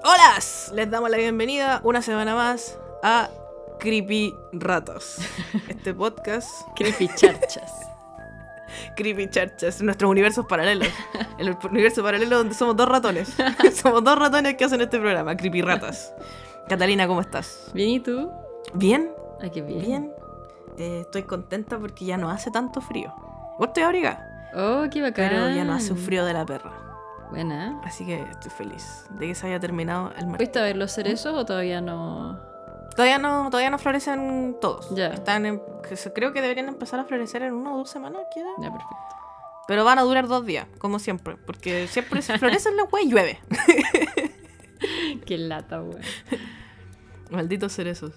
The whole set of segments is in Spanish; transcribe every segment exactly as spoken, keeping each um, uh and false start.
Hola, les damos la bienvenida una semana más a Creepy Ratos, este podcast Creepy Charchas. Creepy Charchas, nuestros universos paralelos. El universo paralelo donde somos dos ratones. Somos dos ratones que hacen este programa, Creepy Ratas. Catalina, ¿cómo estás? Bien, ¿y tú? Bien. Ah, qué bien. Bien. Eh, estoy contenta porque ya no hace tanto frío. Vos estoy abrigada. Oh, qué bacán. Pero ya no hace un frío de la perra. Buena. Así que estoy feliz de que se haya terminado el martes. ¿Fuiste a ver los cerezos o todavía no? Todavía no, todavía no florecen todos. Ya. Están en, creo que deberían empezar a florecer en una o dos semanas, queda. Ya, perfecto. Pero van a durar dos días, como siempre. Porque siempre se florecen las weas y llueve. Qué lata, weón. Malditos cerezos.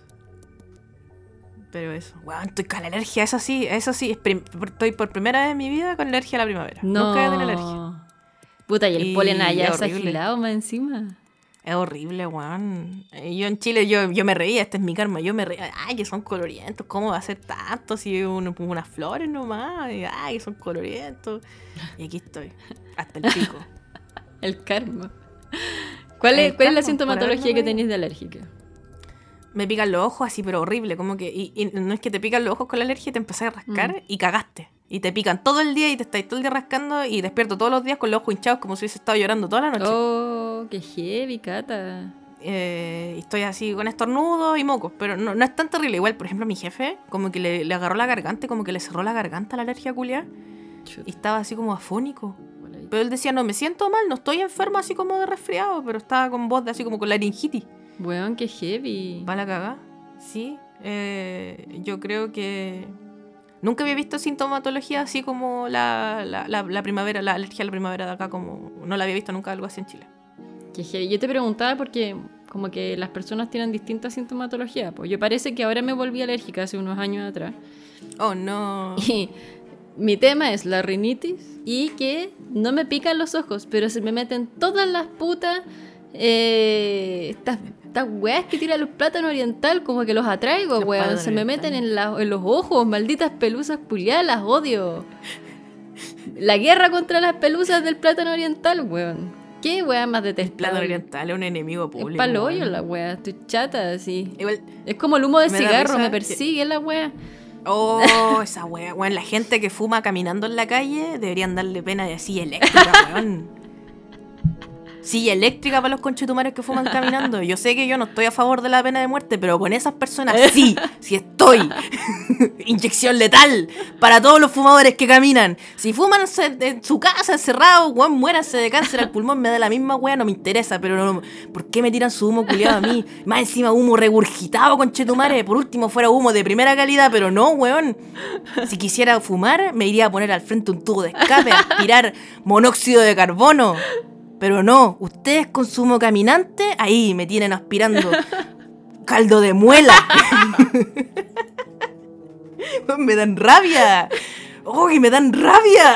Pero eso. Weón, estoy con alergia, eso sí, eso sí. Prim- estoy por primera vez en mi vida con alergia a la primavera. No. Nunca he tenido alergia. Puta, y el Y polen allá es es horrible. agilado más encima. Es horrible, weón. Eh, Yo en Chile, yo, yo me reía, este es mi karma, yo me reía, ay, que son colorientos, ¿cómo va a ser tanto si es un- unas flores nomás? Y, ay, que son colorientos. Y aquí estoy, hasta el pico. El karma. ¿Cuál El es, ¿cuál es la karma, sintomatología por que haberme tenéis de alérgica? Me pican los ojos así, pero horrible, como que, y, y no es que te pican los ojos con la alergia y te empezás a rascar Mm. y cagaste. Y te pican todo el día y te estáis todo el día rascando y despierto todos los días con los ojos hinchados como si hubiese estado llorando toda la noche. Oh, qué heavy, Cata. Eh, y estoy así con estornudos y mocos, pero no, no es tan terrible. Igual, por ejemplo, mi jefe, como que le, le agarró la garganta, como que le cerró la garganta a la alergia culia y estaba así como afónico. Pero él decía, no, me siento mal, no estoy enfermo así como de resfriado, pero estaba con voz de así como con laringitis. Weón, qué heavy. ¿Va la cagá? Sí, eh, yo creo que nunca había visto sintomatología así como la, la, la, la primavera, la alergia a la primavera de acá, como no la había visto nunca algo así en Chile. Qué heavy. Yo te preguntaba porque como que las personas tienen distintas sintomatologías. Pues yo parece que ahora me volví alérgica hace unos años atrás. Oh, no. Y mi tema es la rinitis y que no me pican los ojos, pero se me meten todas las putas eh, estas, estas weas que tiran los plátanos oriental, como que los atraigo, Los weón. plátanos Se me oriental. meten en, la- en los ojos, malditas pelusas culiadas, las odio. La guerra contra las pelusas del plátano oriental, weón. ¿Qué wea más El detestable? plátano oriental es un enemigo Es público. pa'l hoyo weón. la wea, estoy chata así. Igual, Es como el humo de Me da cigarro, risa me que- persigue la wea. oh, esa wea, weón, la gente que fuma caminando en la calle deberían darle pena de silla eléctrica, weón. Silla eléctrica para los conchetumares que fuman caminando. Yo sé que yo no estoy a favor de la pena de muerte, pero con esas personas sí, sí estoy. Inyección letal para todos los fumadores que caminan. Si fuman se- en su casa, encerrados, weón, muéranse de cáncer al pulmón, me da la misma wea, no me interesa, pero no, ¿por qué me tiran su humo culiado a mí? Más encima humo regurgitado, conchetumare. Por último fuera humo de primera calidad, pero no, weón. Si quisiera fumar, me iría a poner al frente un tubo de escape, a aspirar monóxido de carbono. Pero no, ustedes con su humo caminante, ahí me tienen aspirando caldo de muela. Me dan rabia. ¡Uy, me dan rabia!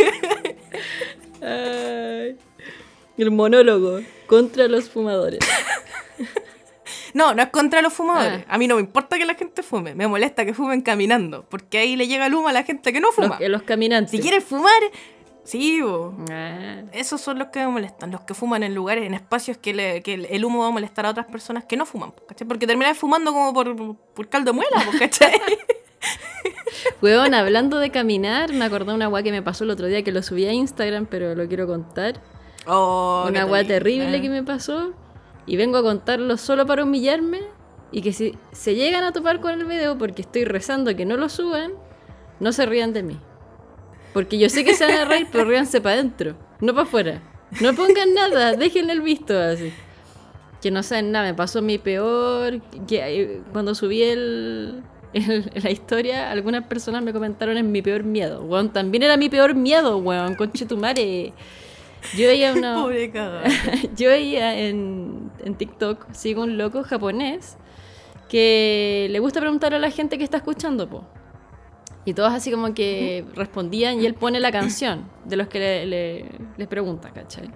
Ay, el monólogo contra los fumadores. No, no es contra los fumadores. Ah. A mí no me importa que la gente fume. Me molesta que fumen caminando. Porque ahí le llega el humo a la gente que no fuma. Los, los caminantes. Si quieren fumar, sí, bo. Ah, Esos son los que me molestan. Los que fuman en lugares, en espacios que, le- que el- el humo va a molestar a otras personas que no fuman. ¿Cachai? Porque terminan fumando como por, por caldo de muela, ¿cachai? Weón, hablando de caminar, me acordé de una weá que me pasó el otro día que lo subí a Instagram, pero lo quiero contar. Oh, Una qué weá terrible terrible. que me pasó. Y vengo a contarlo solo para humillarme. Y que si se llegan a topar con el video porque estoy rezando que no lo suban, no se rían de mí. Porque yo sé que se van a reír, pero ríanse para adentro, no para afuera. No pongan nada, déjenle el visto así. Que no saben nada, me pasó mi peor. Que, eh, cuando subí el, el- la historia, algunas personas me comentaron en mi peor miedo. Weón, también era mi peor miedo, weón, conchetumare. Yo veía una. Pobre cagada. Yo veía en, en TikTok, sigo un loco japonés que le gusta preguntar a la gente que está escuchando, po. Y todos así como que respondían y él pone la canción de los que le, le- les pregunta, ¿cachai?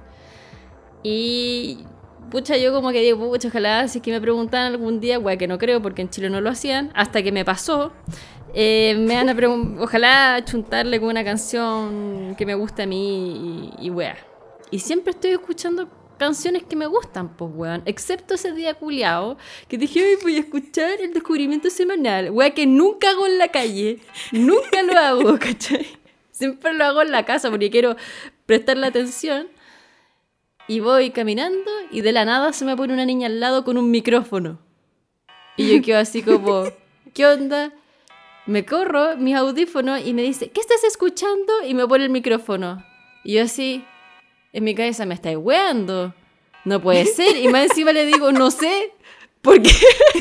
Y pucha, yo como que digo, pucha, ojalá si es que me preguntan algún día, wea, que no creo porque en Chile no lo hacían, hasta que me pasó. Eh, me van a pregun- ojalá chuntarle con una canción que me guste a mí y, y wea. Y siempre estoy escuchando canciones que me gustan, pues, weón. Excepto ese día culiao, que dije, hoy voy a escuchar el descubrimiento semanal. Weón, que nunca hago en la calle. Nunca lo hago, ¿cachai? Siempre lo hago en la casa porque quiero prestarle atención. Y voy caminando y de la nada se me pone una niña al lado con un micrófono. Y yo quedo así como, ¿qué onda? Me corro mis audífonos y me dice, ¿qué estás escuchando? Y me pone el micrófono. Y yo así, en mi cabeza, me estáis weando. No puede ser. Y más encima le digo, no sé. ¿Por qué?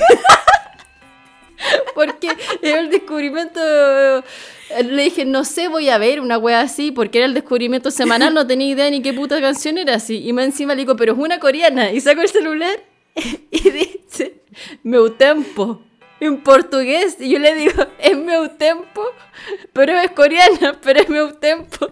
Porque era el descubrimiento... Le dije, no sé, voy a ver una wea así, porque era el descubrimiento semanal, no tenía idea ni qué puta canción era así. Y más encima le digo, pero es una coreana. Y saco el celular y dice, meu tempo, en portugués. Y yo le digo, es meu tempo, pero es coreana, pero es meu tempo.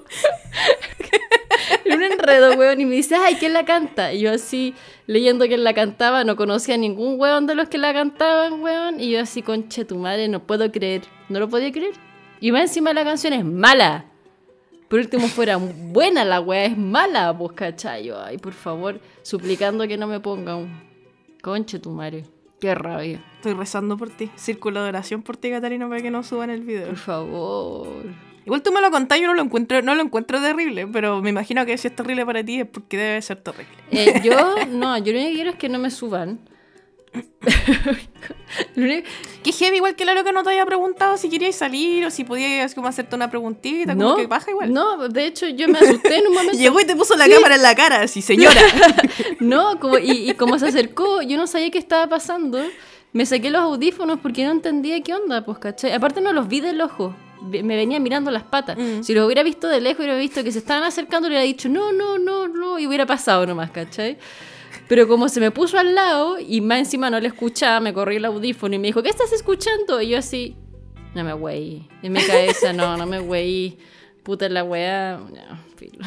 Un enredo, weón. Y me dice, ay, ¿quién la canta? Y yo así, leyendo quién la cantaba, no conocía a ningún weón de los que la cantaban, weón. Y yo así, conche tu madre, no puedo creer. No lo podía creer. Y más encima la canción es mala. Por último fuera buena la weá, es mala, pues, ¿cachai? Yo, ay, por favor, suplicando que no me pongan. Conche tu madre. Qué rabia. Estoy rezando por ti. Círculo de oración por ti, Catalina, para que no suban el video. Por favor. Igual tú me lo contás, yo no lo encuentro, no lo encuentro terrible, pero me imagino que si es terrible para ti es porque debe ser terrible. Eh, yo, no, yo lo único que quiero es que no me suban. Que heavy, igual que Lalo, que no te había preguntado si querías salir o si podías como hacerte una preguntita, no, como que baja igual. No, de hecho yo me asusté en un momento. Llegó y te puso la sí. cámara en la cara, así, señora. No, como, y, y como se acercó, yo no sabía qué estaba pasando. Me saqué los audífonos porque no entendía qué onda, pues, ¿cachai? Aparte no los vi del ojo. Me venía mirando las patas. Mm. Si los hubiera visto de lejos, hubiera visto que se estaban acercando, le hubiera dicho no, no, no, no, y hubiera pasado nomás, ¿cachai? Pero como se me puso al lado y más encima no le escuchaba, me corrí el audífono y me dijo, ¿qué estás escuchando? Y yo así, no me güey. En mi cabeza, no, no me güey. Puta la weá. No, filo.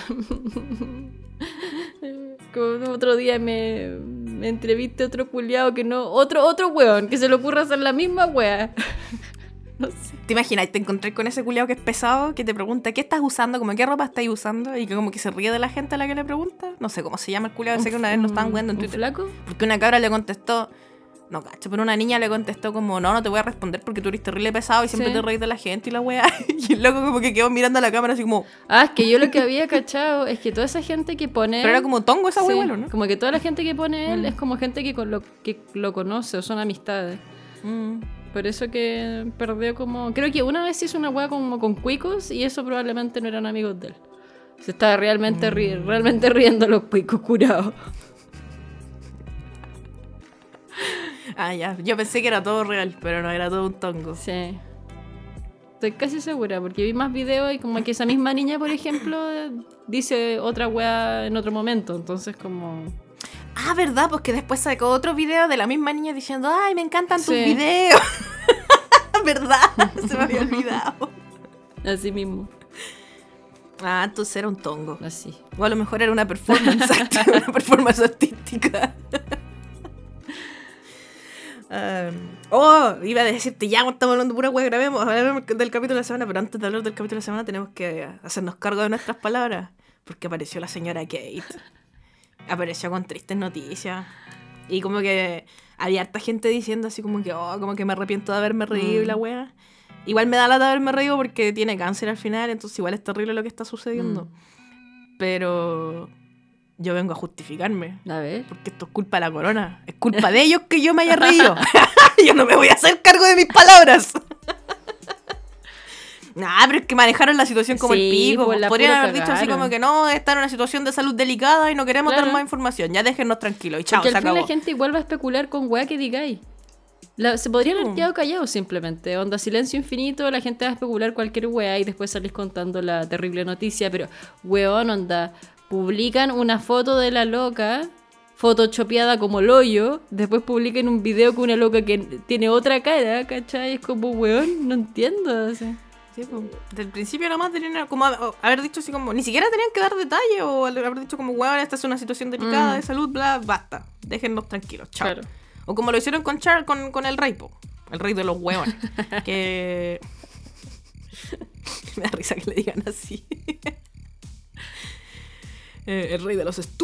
Como otro día me, me entrevisté a otro culiao que no... Otro, otro weón, que se le ocurra hacer la misma weá. No sé. ¿Te imaginas? Te encontré con ese culiao que es pesado, que te pregunta ¿qué estás usando? Como ¿qué ropa estás usando? Y que como que se ríe de la gente a la que le pregunta. No sé cómo se llama el culiao, sé que una vez lo estaban jugando en Twitter. ¿Un flaco? Porque una cabra le contestó, no cacho, pero una niña le contestó como no, no te voy a responder porque tú eres terrible pesado y siempre sí. te reís de la gente y la weá. Y el loco como que quedó mirando a la cámara así como... Ah, es que yo lo que había cachado es que toda esa gente que pone... Pero era como tongo esa sí, weá, ¿no? Como que toda la gente que pone él mm. es como gente que, con lo, que lo conoce o son amistades. Mm. Por eso que perdió como... Creo que una vez hizo una weá como con cuicos y eso probablemente no eran amigos de él. Se estaba realmente, mm. ri- realmente riendo los cuicos curados. Ah, ya. Yo pensé que era todo real, pero no, era todo un tongo. Sí. Estoy casi segura porque vi más videos y como que esa misma niña, por ejemplo, dice otra weá en otro momento. Entonces como... Ah, ¿verdad? Porque después sacó otro video de la misma niña diciendo ¡ay, me encantan tus sí. videos! ¿Verdad? Se me había olvidado. Así mismo. Ah, entonces era un tongo. Así. O a lo mejor era una performance, una performance artística. Um, oh, iba a decirte, ya estamos hablando de pura wea, grabemos, hablemos del capítulo de la semana, pero antes de hablar del capítulo de la semana tenemos que hacernos cargo de nuestras palabras, porque apareció la señora Kate. Apareció con tristes noticias. Y como que había harta gente diciendo así como que, oh, como que me arrepiento de haberme reído y mm. la wea. Igual me da lata de haberme reído porque tiene cáncer al final, entonces igual es terrible lo que está sucediendo. Mm. Pero yo vengo a justificarme. A ver. Porque esto es culpa de la corona. Es culpa de ellos que yo me haya reído. Yo no me voy a hacer cargo de mis palabras. Nah, pero es que manejaron la situación como sí, el pico. Pues podrían haber dicho así como que no, está en una situación de salud delicada y no queremos claro. dar más información. Ya déjennos tranquilos y chao, porque se al fin acabó. La gente igual va a especular con weá que digáis. La, se podrían haber quedado callados simplemente. Onda silencio infinito, la gente va a especular cualquier weá y después salís contando la terrible noticia. Pero, weón, onda, publican una foto de la loca, photoshopeada como el hoyo, después publican un video con una loca que tiene otra cara, ¿cachai? Es como, weón, no entiendo, o sea. Sí, pues, del principio nada más tenían como haber dicho así como, ni siquiera tenían que dar detalles o haber dicho como, weón, esta es una situación delicada mm. de salud, bla, basta, déjennos tranquilos, chao. Claro. O como lo hicieron con Charles, con, con el rey, po, el rey de los huevones, que me da risa que le digan así. eh, el rey de los estúpidos.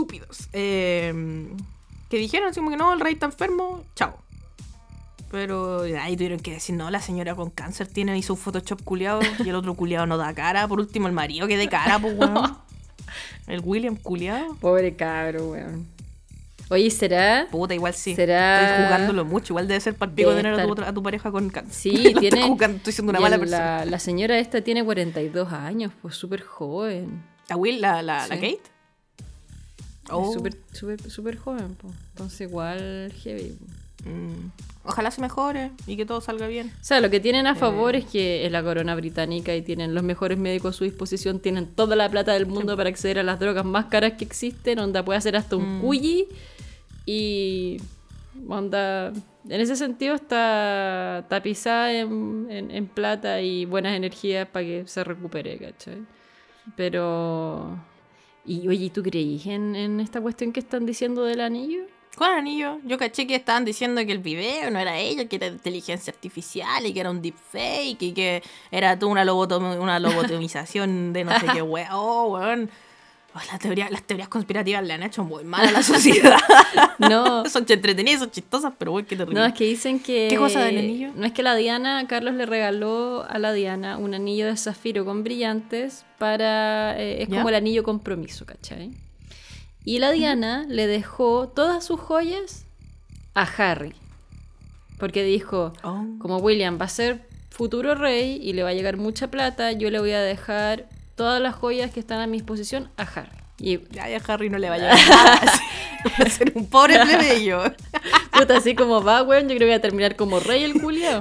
eh, que dijeron así como que no, el rey está enfermo, chao. Pero ahí tuvieron que decir, no, la señora con cáncer tiene ahí su Photoshop culiado y el otro culiado no da cara. Por último, el marido que dé cara, pues, weón. El William culiado. Pobre cabro, weón. Oye, ¿será? Puta, igual sí. ¿Será? Estoy jugándolo mucho. Igual debe ser palpico Debe tener a tu, estar- a tu pareja con cáncer. Sí, No tiene... estoy jugando, estoy siendo una y mala el- persona. La, la señora esta tiene cuarenta y dos años, pues súper joven. ¿La Will, la, la, la Sí. Kate? Es Oh. súper, súper, súper joven, pues. Entonces igual heavy. Po. Mm. Ojalá se mejore y que todo salga bien. O sea, lo que tienen a favor Eh. es que es la corona británica y tienen los mejores médicos a su disposición, tienen toda la plata del mundo para acceder a las drogas más caras que existen, onda puede hacer hasta un Mm. cuyi y onda, en ese sentido está tapizada en, en, en plata y buenas energías para que se recupere, ¿cachai? Pero... Y oye, ¿tú creís en, en esta cuestión que están diciendo del anillo? ¿Cuál anillo? Yo caché que estaban diciendo que el video no era ella, que era inteligencia artificial y que era un deepfake y que era toda una, lobotom- una lobotomización de no sé qué weón. Oh, weón. Oh, la teoría, las teorías conspirativas le han hecho muy mal a la sociedad. No. Son entretenidas, son chistosas, pero weón, qué terrible. No, es que dicen que... ¿Qué cosa del anillo? No es que la Diana, Carlos le regaló a la Diana un anillo de zafiro con brillantes para... eh, es ¿Ya? como el anillo compromiso, ¿cachai? Y la Diana le dejó todas sus joyas a Harry. Porque dijo, Oh. como William va a ser futuro rey y le va a llegar mucha plata, yo le voy a dejar todas las joyas que están a mi disposición a Harry. Y Ya, ya a Harry no le va a llegar nada. Sí, va a ser un pobre plebeyo. puta, así como va, weón, yo creo que voy a terminar como rey el culiao.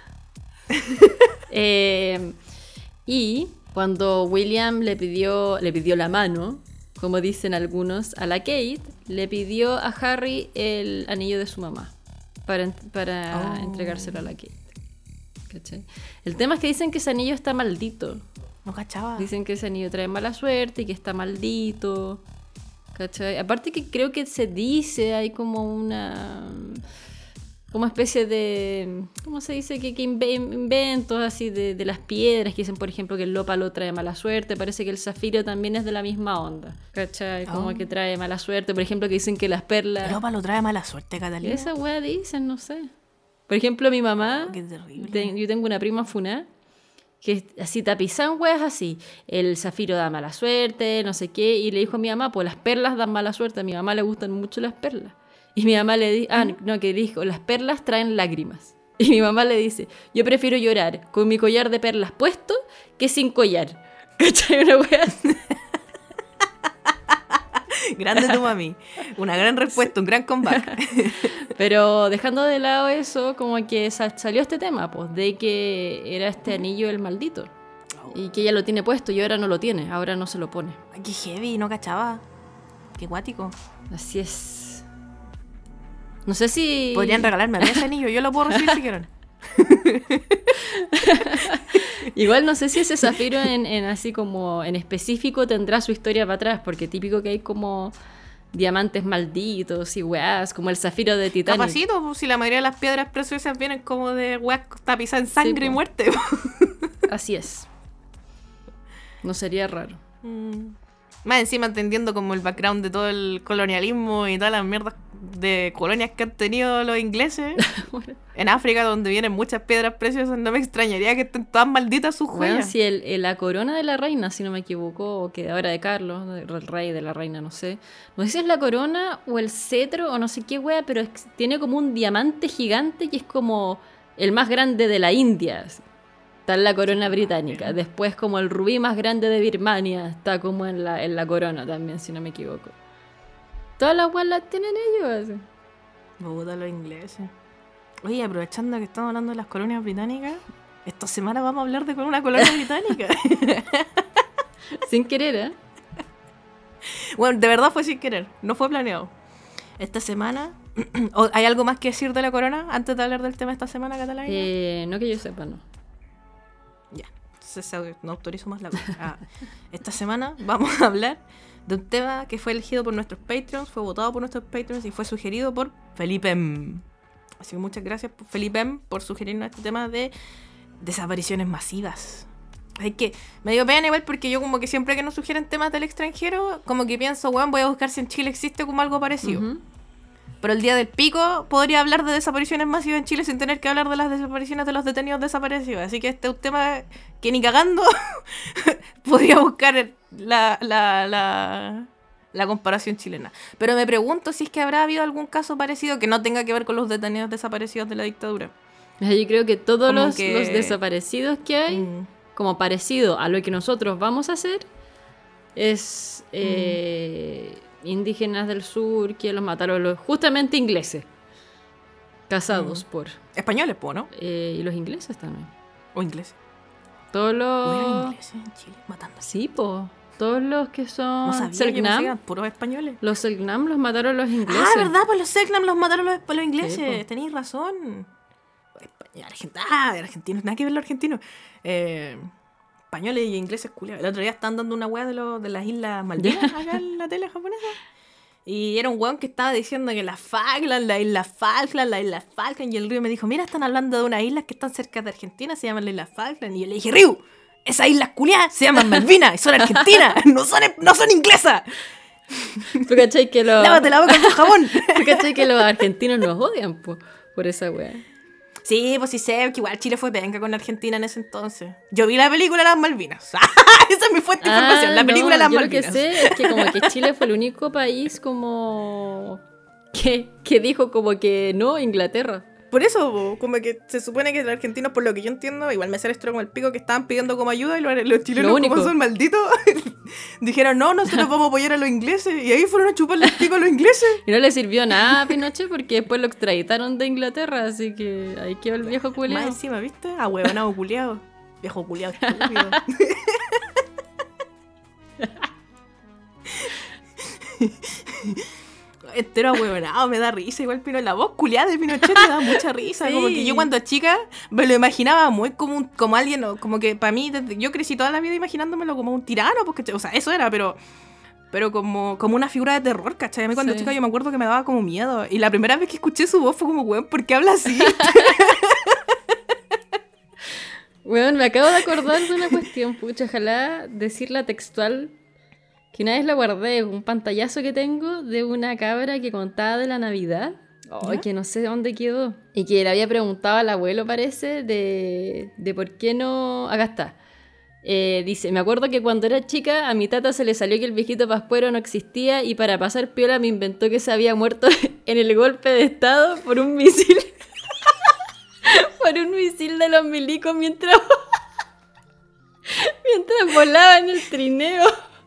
Eh, y cuando William le pidió, le pidió la mano, como dicen algunos, a la Kate, le pidió a Harry el anillo de su mamá para, en- para Oh. entregárselo a la Kate. ¿Cachai? El tema es que dicen que ese anillo está maldito. No cachaba. Dicen que ese anillo trae mala suerte y que está maldito. ¿Cachai? Aparte que creo que se dice, hay como una... como especie de... ¿cómo se dice? Que, que inve- inventos así de, de las piedras, que dicen, por ejemplo, que el ópalo trae mala suerte. Parece que el zafiro también es de la misma onda. ¿Cachai? Como Oh. que trae mala suerte. Por ejemplo, que dicen que las perlas... El ópalo trae mala suerte, Catalina. Esa wea dicen, no sé. Por ejemplo, mi mamá... Oh, qué terrible. Ten- yo tengo una prima funá que es así tapizan weas así. El zafiro da mala suerte, no sé qué. Y le dijo a mi mamá, pues las perlas dan mala suerte. A mi mamá le gustan mucho las perlas. Y mi mamá le dijo, ah, no, que dijo, las perlas traen lágrimas. Y mi mamá le dice, yo prefiero llorar con mi collar de perlas puesto que sin collar. ¿Cachai? Una wea así. Grande tu mami. Una gran respuesta, un gran comeback. Pero dejando de lado eso, como que sa- salió este tema, pues, de que era este anillo el maldito. Y que ella lo tiene puesto y ahora no lo tiene, ahora no se lo pone. Ay, qué heavy, no cachaba. Qué guático. Así es. No sé si... Podrían regalarme a mí ese anillo, yo lo puedo recibir si quieren. Igual no sé si ese zafiro en, en así como en específico tendrá su historia para atrás, porque típico que hay como diamantes malditos y weás, como el zafiro de Titanic. Capacito, pues, si la mayoría de las piedras preciosas vienen como de weas tapizadas en sangre Sí, y po. muerte. Así es. No sería raro. Mm. Más encima entendiendo como el background de todo el colonialismo y todas las mierdas de colonias que han tenido los ingleses en África, donde vienen muchas piedras preciosas, no me extrañaría que estén todas malditas sus Bueno, joyas. si el, el- la corona de la reina, si no me equivoco, o que ahora de Carlos, el rey de la reina, no sé. No sé si es la corona o el cetro o no sé qué wea, pero es- tiene como un diamante gigante que es como el más grande de la India. así. Está en la corona británica. Después como el rubí más grande de Birmania está como en la, en la corona también, si no me equivoco. Todas las weas las tienen ellos. así. Puta, los ingleses. Oye, aprovechando que estamos hablando de las colonias británicas, esta semana vamos a hablar de una colonia británica. Sin querer, ¿eh? Bueno, de verdad fue sin querer, no fue planeado. Esta semana... ¿O ¿Hay algo más que decir de la corona antes de hablar del tema esta semana, Catalina? Eh, no que yo sepa, no. Ya, entonces eh, no autorizo más la cosa. Ah, esta semana vamos a hablar de un tema que fue elegido por nuestros Patreons, fue votado por nuestros Patreons y fue sugerido por Felipe M. Así que muchas gracias, Felipe M, por sugerirnos este tema de desapariciones masivas. Es que me dio pena igual porque yo como que siempre que nos sugieren temas del extranjero, como que pienso, weón, voy a buscar si en Chile existe como algo parecido. Uh-huh. Pero el día del pico podría hablar de desapariciones masivas en Chile sin tener que hablar de las desapariciones de los detenidos desaparecidos. Así que este es un tema que ni cagando podría buscar la, la, la, la comparación chilena. Pero me pregunto si es que habrá habido algún caso parecido que no tenga que ver con los detenidos desaparecidos de la dictadura. Yo creo que todos los, que... los desaparecidos que hay, mm. como parecido a lo que nosotros vamos a hacer, es... Eh, mm. indígenas del sur que los mataron los justamente ingleses casados mm. por españoles, po, ¿no? Eh, y los ingleses también. O ingleses. Todos los ¿O eran ingleses en Chile matando? Sí, po. Todos los que son no sabía, Selknam, yo no sé, puros españoles. Los Selknam los mataron los ingleses. Ah, ¿verdad? Pues los Selknam los mataron los, los ingleses. Sí, tenéis razón. Argent- ah, argentinos, nada que ver los argentinos. Eh, españoles y ingleses culiados. El otro día estaban dando una weá de, lo, de las Islas Malvinas acá en la tele japonesa. Y era un weón que estaba diciendo que las Falkland, la isla Falkland, la isla Falkland. Y el Ryu me dijo, mira, están hablando de unas islas que están cerca de Argentina, se llaman la isla Falkland. Y yo le dije, Ryu, esas islas culiadas se llaman Malvinas y son argentinas, no son, no son inglesas. ¿Tú cachai que los... Lávate la boca con jabón. ¿Tú cachai que los argentinos nos odian po, por esa weá? Sí, pues sí sé que igual Chile fue penca con Argentina en ese entonces. Yo vi la película Las Malvinas. Esa es mi fuente de ah, información, la película no, Las yo Malvinas. Lo que sé es que como que Chile fue el único país como... que, que dijo como que no, Inglaterra. Por eso, como que se supone que los argentinos, por lo que yo entiendo, igual me sale esto como el pico, que estaban pidiendo como ayuda y los, los chilenos, como son malditos, dijeron, no, nosotros vamos a apoyar a los ingleses. Y ahí fueron a chuparle el pico a los ingleses. Y no le sirvió nada a Pinochet porque después lo extraditaron de Inglaterra, así que ahí quedó el viejo culiado. Más encima, ¿viste? Ah, huevonado culiado. Viejo culiado estúpido. Entero ahueonado, me da risa igual Pino, la voz culiada de Pinochet me da mucha risa, sí. Como que yo cuando chica me lo imaginaba muy como un, como alguien, como que para mí, desde, yo crecí toda la vida imaginándomelo como un tirano, porque, o sea, eso era, pero pero como, como una figura de terror, ¿cachai? A mí cuando sí. chica yo me acuerdo que me daba como miedo, y la primera vez que escuché su voz fue como, weón, ¿por qué habla así? Weón, me acabo de acordar de una cuestión, pucha, ojalá decirla textual. Que una vez la guardé, un pantallazo que tengo de una cabra que contaba de la Navidad. Oh, que no sé dónde quedó. Y que le había preguntado al abuelo, parece, de, de por qué no... Acá está. Eh, dice, me acuerdo que cuando era chica a mi tata se le salió que el viejito pascuero no existía y para pasar piola me inventó que se había muerto en el golpe de estado por un misil. Por un misil de los milicos mientras... mientras volaba en el trineo.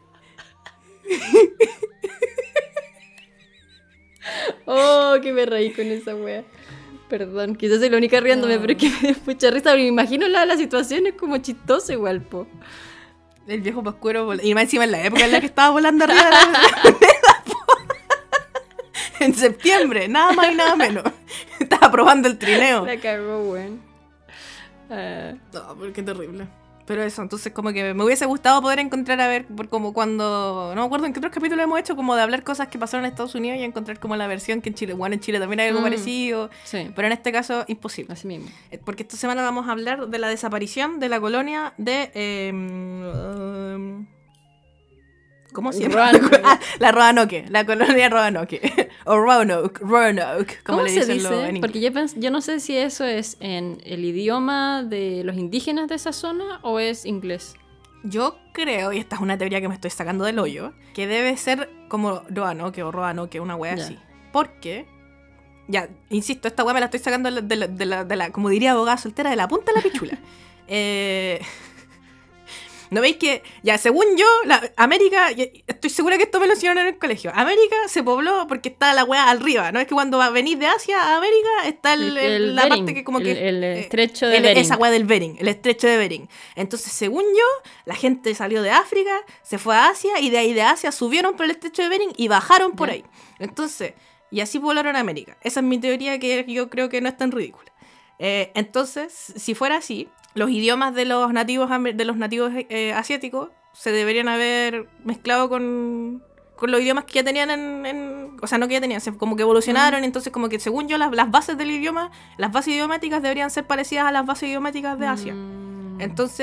Oh, que me reí con esa wea. Perdón, quizás soy la única riéndome, no. Pero es que me dio mucha risa. Me imagino la, la situación es como chistosa igual, po. El viejo pascuero vol- y más encima en la época en la que estaba volando arriba de la moneda, po. En septiembre, nada más y nada menos. Estaba probando el trineo. La cagó, weón. Uh. No, pero qué terrible. Pero eso, entonces como que me hubiese gustado poder encontrar, a ver, por como cuando... No me acuerdo en qué otros capítulos hemos hecho, como de hablar cosas que pasaron en Estados Unidos y encontrar como la versión que en Chile... Bueno, en Chile también hay algo mm, parecido, sí. Pero en este caso, imposible. Así mismo. Porque esta semana vamos a hablar de la desaparición de la colonia de... Eh, um, ¿Cómo se llama? Ah, la Roanoke, la colonia Roanoke. O Roanoke, Roanoke, como ¿Cómo le se dicen dice? Los, en Porque yo, pens- yo no sé si eso es en el idioma de los indígenas de esa zona o es inglés. Yo creo, y esta es una teoría que me estoy sacando del hoyo, que debe ser como Roanoke o Roanoke, una wea yeah. así. Porque, ya, insisto, esta wea me la estoy sacando de la, de la, de la como diría abogada soltera, de la punta de la pichula. eh... ¿No veis que, ya, según yo, la América, estoy segura que esto me lo enseñaron en el colegio, América se pobló porque está la weá arriba, ¿no? Es que cuando venís de Asia a América está el, el, el la Bering, parte que como el, que... El estrecho de el, Bering. Esa weá del Bering, el estrecho de Bering. Entonces, según yo, la gente salió de África, se fue a Asia y de ahí de Asia subieron por el estrecho de Bering y bajaron por ahí. Entonces, y así poblaron América. Esa es mi teoría que yo creo que no es tan ridícula. Eh, entonces, si fuera así... Los idiomas de los nativos de los nativos eh, asiáticos se deberían haber mezclado con, con los idiomas que ya tenían en, en... O sea, no que ya tenían, se, como que evolucionaron. Mm. Entonces, como que según yo, las, las bases del idioma, las bases idiomáticas deberían ser parecidas a las bases idiomáticas de Asia. Mm. Entonces,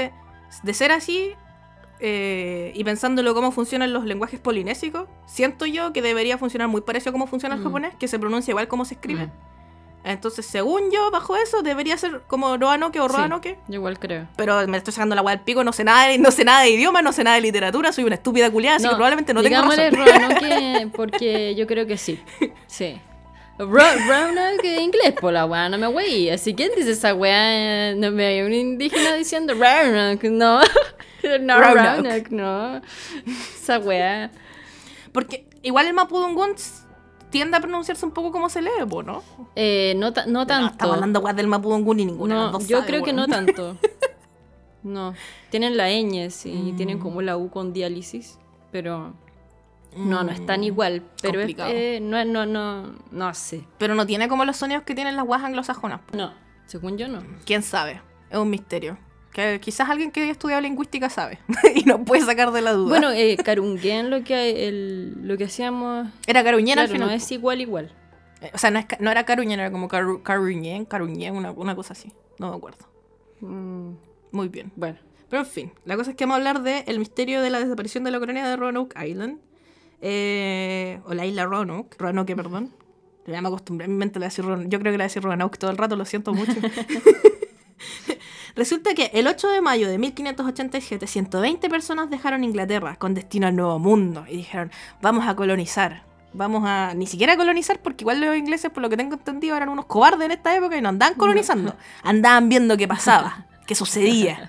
de ser así, eh, y pensándolo cómo funcionan los lenguajes polinésicos, siento yo que debería funcionar muy parecido a cómo funciona el Mm. japonés, que se pronuncia igual como se escribe. Mm. Entonces, según yo, bajo eso, debería ser como Roanoke o Sí. Roanoke. Yo igual creo. Pero me estoy sacando la hueá del pico, no sé nada, de- no sé nada de idioma, no sé nada de literatura, soy una estúpida culiada, así que probablemente no tengo digámosle razón. Roanoke porque yo creo que sí. Sí. Ro Roanoke en inglés, por la weá, no me wey. Así, ¿quién dice esa weá? No me hay un indígena diciendo Roanoke, no. No, Roanoke. Roanoke, no. Esa weá. Porque igual el Mapudungun tiende a pronunciarse un poco como se lee, po, ¿no? Eh, no, ta no No, tanto. estamos hablando weá del Mapudungun y ninguna de las No, dos yo sabe, creo que weón. no tanto. No. Tienen la ñ, sí, y Mm. tienen como la U con diálisis, pero no, no es tan Mm, igual. Pero es, complicado. eh, no, no, no, no sé. Pero no tiene como los sonidos que tienen las weas anglosajonas. po. No, según yo no. ¿Quién sabe? Es un misterio. Que quizás alguien que haya estudiado lingüística sabe y nos puede sacar de la duda. Bueno, eh, Carunguén, lo que, el, lo que hacíamos, era caruñén al claro, final. no es igual, igual. Eh, O sea, no, es, ca- no era caruñén, era como caru, caruñén, caruñén, una, una cosa así. No me acuerdo. Mm, Muy bien. bueno, Pero en fin, la cosa es que vamos a hablar del misterio de la desaparición de la colonia de Roanoke Island. Eh, o la isla Roanoke. Roanoke, perdón. Ya me acostumbré, en mi mente le voy a decir Roanoke. Yo creo que le voy a decir Roanoke todo el rato, lo siento mucho. Resulta que el ocho de mayo de mil quinientos ochenta y siete, ciento veinte personas dejaron Inglaterra con destino al Nuevo Mundo y dijeron, vamos a colonizar. Vamos a... Ni siquiera a colonizar, porque igual los ingleses, por lo que tengo entendido, eran unos cobardes en esta época y no andaban colonizando. Andaban viendo qué pasaba, qué sucedía.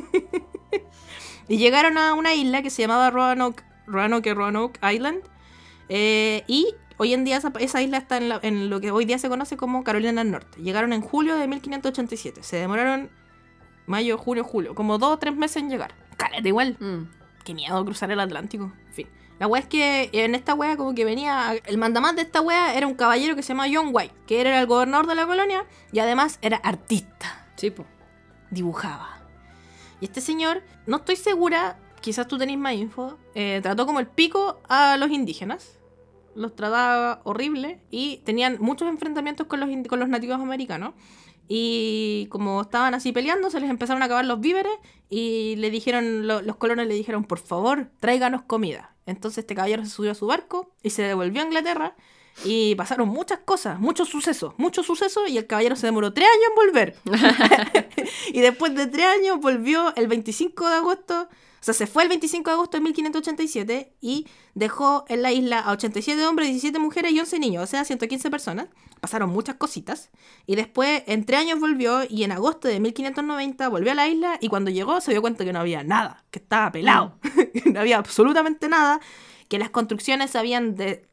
Y llegaron a una isla que se llamaba Roanoke, Roanoke, Roanoke Island. Eh, y hoy en día esa, esa isla está en, la- en lo que hoy día se conoce como Carolina del Norte. Llegaron en julio de mil quinientos ochenta y siete. Se demoraron mayo, junio, julio. Como dos o tres meses en llegar. Caleta igual. mm, Qué miedo cruzar el Atlántico. En fin. La wea es que en esta wea como que venía... El mandamás de esta wea era un caballero que se llama John White. Que era el gobernador de la colonia. Y además era artista. sí, po. Dibujaba. Y este señor, no estoy segura, quizás tú tenés más info, eh, trató como el pico a los indígenas. Los trataba horrible y tenían muchos enfrentamientos con los, indi- con los nativos americanos. Y como estaban así peleando, se les empezaron a acabar los víveres y le dijeron, lo- los colonos le dijeron, por favor, tráiganos comida. Entonces este caballero se subió a su barco y se devolvió a Inglaterra. Y pasaron muchas cosas, muchos sucesos, muchos sucesos, y el caballero se demoró tres años en volver. Y después de tres años volvió el veinticinco de agosto, o sea, se fue el veinticinco de agosto de mil quinientos ochenta y siete y dejó en la isla a ochenta y siete hombres, diecisiete mujeres y once niños, o sea, ciento quince personas. Pasaron muchas cositas. Y después, en tres años volvió, y en agosto de mil quinientos noventa volvió a la isla, y cuando llegó se dio cuenta que no había nada, que estaba pelado. No había absolutamente nada, que las construcciones se habían... De...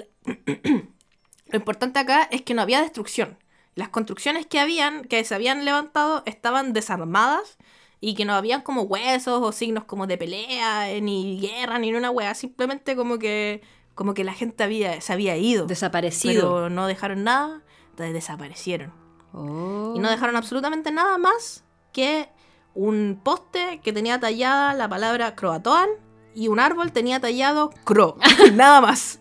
Lo importante acá es que no había destrucción. Las construcciones que habían, que se habían levantado, estaban desarmadas y que no habían como huesos o signos como de pelea, eh, ni guerra, ni una wea. Simplemente como que, como que la gente había, se había ido. Desaparecido. Pero no dejaron nada, entonces desaparecieron. Oh. Y no dejaron absolutamente nada más que un poste que tenía tallada la palabra Croatoan y un árbol tenía tallado Cro. Nada más.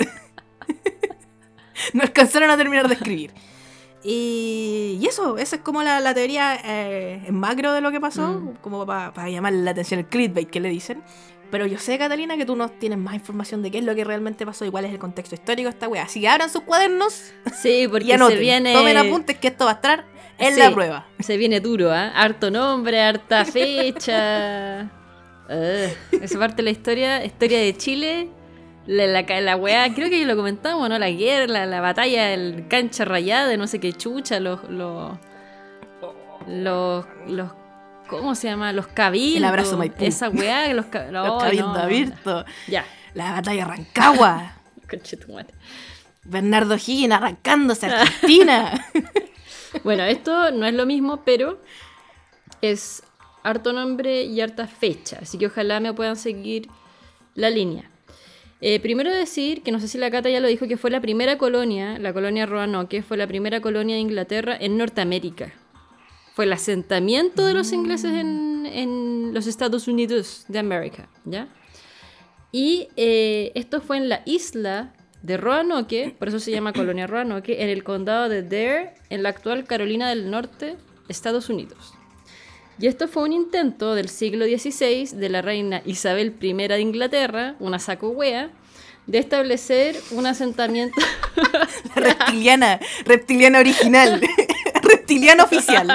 No alcanzaron a terminar de escribir. Y, y eso, esa es como la, la teoría eh, en macro de lo que pasó, Mm. como para llamar la atención, el clickbait que le dicen. Pero yo sé, Catalina, que tú no tienes más información de qué es lo que realmente pasó y cuál es el contexto histórico de esta wea. Así que abran sus cuadernos Sí, porque y anoten. se viene. Tomen apuntes que esto va a estar en Sí. la prueba. Se viene duro, ¿ah? Harto nombre, harta fecha. Ugh, esa parte de la historia, historia de Chile. La, la, la weá, creo que ya lo comentamos, ¿no? La guerra, la, la batalla, el cancha rayada, de no sé qué chucha, los. Los. Los. los ¿Cómo se llama? Los cabildos. El abrazo Maipú. Esa weá, los, ca- no, Los cabildos no. abiertos. Ya. La batalla de Rancagua. Conchetumare. Bernardo Higgins arrancándose a Argentina. Bueno, esto no es lo mismo, pero es harto nombre y harta fecha, así que ojalá me puedan seguir la línea. Eh, primero decir, que no sé si la Cata ya lo dijo, que fue la primera colonia, la colonia Roanoke, fue la primera colonia de Inglaterra en Norteamérica. Fue el asentamiento de los ingleses en, en los Estados Unidos de América, ¿ya? Y eh, esto fue en la isla de Roanoke, por eso se llama colonia Roanoke, en el condado de Dare, en la actual Carolina del Norte, Estados Unidos. Y esto fue un intento del siglo dieciséis de la reina Isabel primera de Inglaterra, una saco wea, de establecer un asentamiento... La reptiliana, reptiliana original, reptiliana oficial.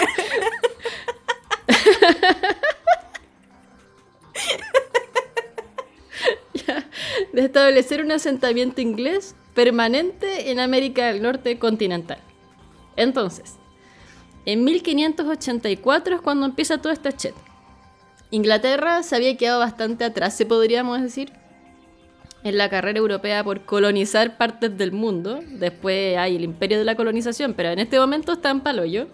De establecer un asentamiento inglés permanente en América del Norte continental. Entonces, en mil quinientos ochenta y cuatro es cuando empieza toda esta chet. Inglaterra se había quedado bastante atrás, se podríamos decir, en la carrera europea por colonizar partes del mundo. Después hay el imperio de la colonización, pero en este momento está en paloyo.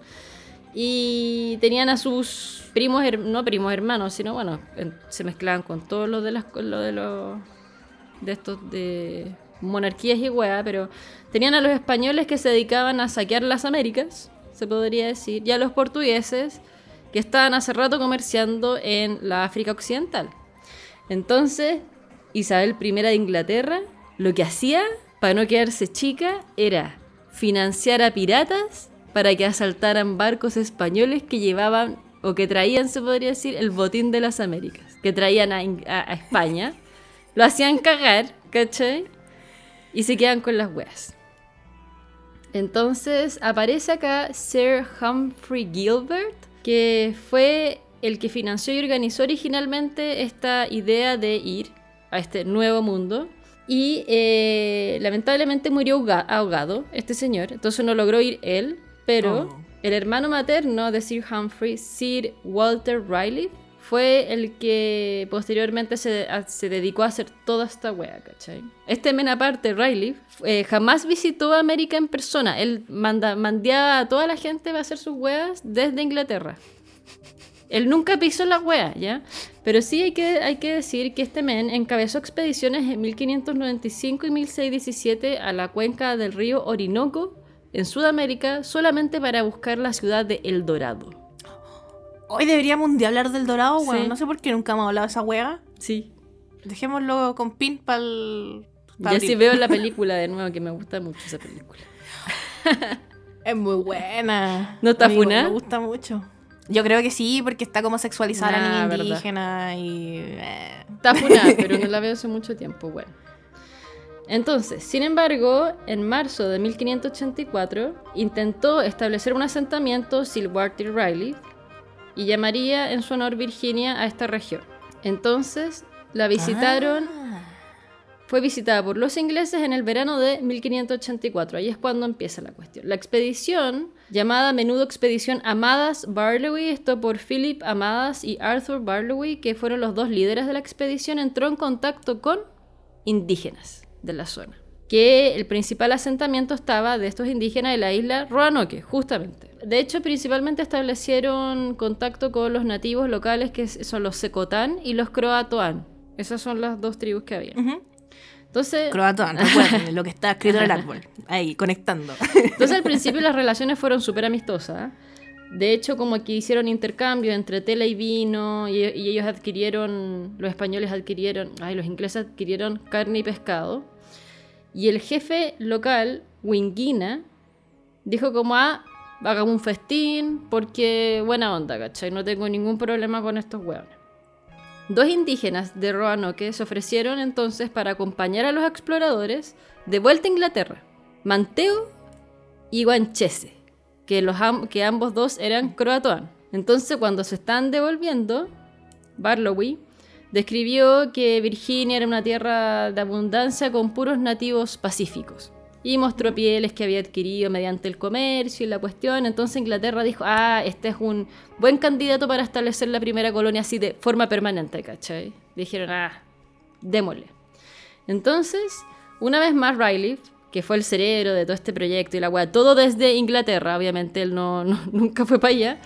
Y tenían a sus primos, no primos hermanos, sino bueno, se mezclaban con todos los de las lo de los de estos de monarquías y hueá, pero tenían a los españoles que se dedicaban a saquear las Américas, se podría decir, y a los portugueses que estaban hace rato comerciando en la África Occidental. Entonces, Isabel primera de Inglaterra lo que hacía para no quedarse chica era financiar a piratas para que asaltaran barcos españoles que llevaban, o que traían, se podría decir, el botín de las Américas, que traían a, a, a España, lo hacían cagar, ¿cachai? Y se quedan con las weas. Entonces aparece acá Sir Humphrey Gilbert, que fue el que financió y organizó originalmente esta idea de ir a este nuevo mundo. Y eh, lamentablemente murió ahogado este señor, entonces no logró ir él. Pero oh. el hermano materno de Sir Humphrey, Sir Walter Raleigh, fue el que posteriormente se, a, se dedicó a hacer toda esta wea, ¿cachai? Este men aparte, Raleigh, eh, jamás visitó América en persona. Él manda, mandaba a toda la gente a hacer sus weas desde Inglaterra. Él nunca pisó la wea, ¿ya? Pero sí hay que, hay que decir que este men encabezó expediciones en mil quinientos noventa y cinco y mil seiscientos diecisiete a la cuenca del río Orinoco, en Sudamérica, solamente para buscar la ciudad de El Dorado. Hoy deberíamos un día hablar del Dorado, sí. Bueno, no sé por qué nunca hemos hablado de esa wea. Sí. Dejémoslo con pin para el... Ya sí veo la película de nuevo, que me gusta mucho esa película. Es muy buena. ¿No está funada? Me gusta mucho. Yo creo que sí, porque está como sexualizada nah, la niña verdad. indígena y... Eh. Está funada, pero no la veo hace mucho tiempo, bueno. Entonces, sin embargo, en marzo de mil quinientos ochenta y cuatro intentó establecer un asentamiento Sir Walter Raleigh y llamaría en su honor Virginia a esta región. Entonces, la visitaron, ah. fue visitada por los ingleses en el verano de mil quinientos ochenta y cuatro. Ahí es cuando empieza la cuestión. La expedición, llamada a menudo Expedición Amadas-Barloway, esto por Philip Amadas y Arthur Barloway, que fueron los dos líderes de la expedición, entró en contacto con indígenas de la zona, que el principal asentamiento estaba de estos indígenas en la isla Roanoke, justamente. De hecho, principalmente establecieron contacto con los nativos locales, que son los Secotán y los Croatoan. Esas son las dos tribus que había. Uh-huh. Entonces, Croatoan, recuerden lo que está escrito en el árbol, ahí, conectando. Entonces, al principio las relaciones fueron súper amistosas. De hecho, como que hicieron intercambio entre tela y vino, y, y ellos adquirieron, los españoles adquirieron, ay, los ingleses adquirieron carne y pescado. Y el jefe local, Wingina, dijo como, ah, hagamos un festín, porque buena onda, ¿cachai? No tengo ningún problema con estos hueones. Dos indígenas de Roanoke se ofrecieron entonces para acompañar a los exploradores de vuelta a Inglaterra, Manteo y Guanchese, que, los am- que ambos dos eran croatoan. Entonces, cuando se están devolviendo, Barloway describió que Virginia era una tierra de abundancia con puros nativos pacíficos y mostró pieles que había adquirido mediante el comercio y la cuestión. Entonces Inglaterra dijo, ah, este es un buen candidato para establecer la primera colonia así de forma permanente, ¿cachai? Dijeron, ah, démosle. Entonces, una vez más Raleigh, que fue el cerebro de todo este proyecto y la weá, todo desde Inglaterra, obviamente él no, no, nunca fue para allá,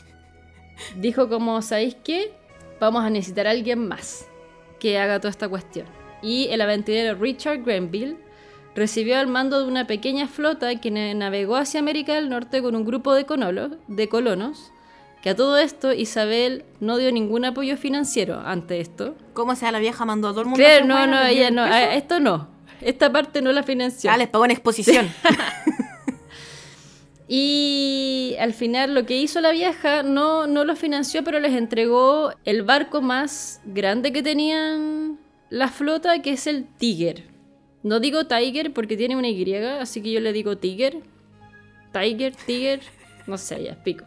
dijo como, ¿sabéis qué? Vamos a necesitar a alguien más que haga toda esta cuestión. Y el aventurero Richard Grenville recibió el mando de una pequeña flota que navegó hacia América del Norte con un grupo de, conolo, de colonos, que a todo esto Isabel no dio ningún apoyo financiero ante esto. ¿Cómo sea la vieja mandó a todo el mundo? Claro, no, no, ella no, a, esto no. Esta parte no la financió. Ah, les pagó en exposición. Y al final lo que hizo la vieja no, no lo financió, pero les entregó el barco más grande que tenían la flota, que es el Tiger. No digo Tiger porque tiene una Y, así que yo le digo Tiger. Tiger, Tiger, no sé, ya pico.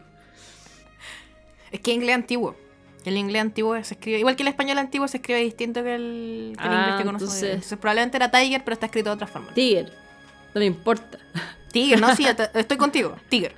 Es que inglés antiguo. El inglés antiguo se escribe... Igual que el español antiguo se escribe distinto que el, que el Ah, inglés que conozco. entonces- Entonces probablemente era Tiger, pero está escrito de otra forma. Tiger, no me importa. Tiger, no, sí, te- estoy contigo. Tiger.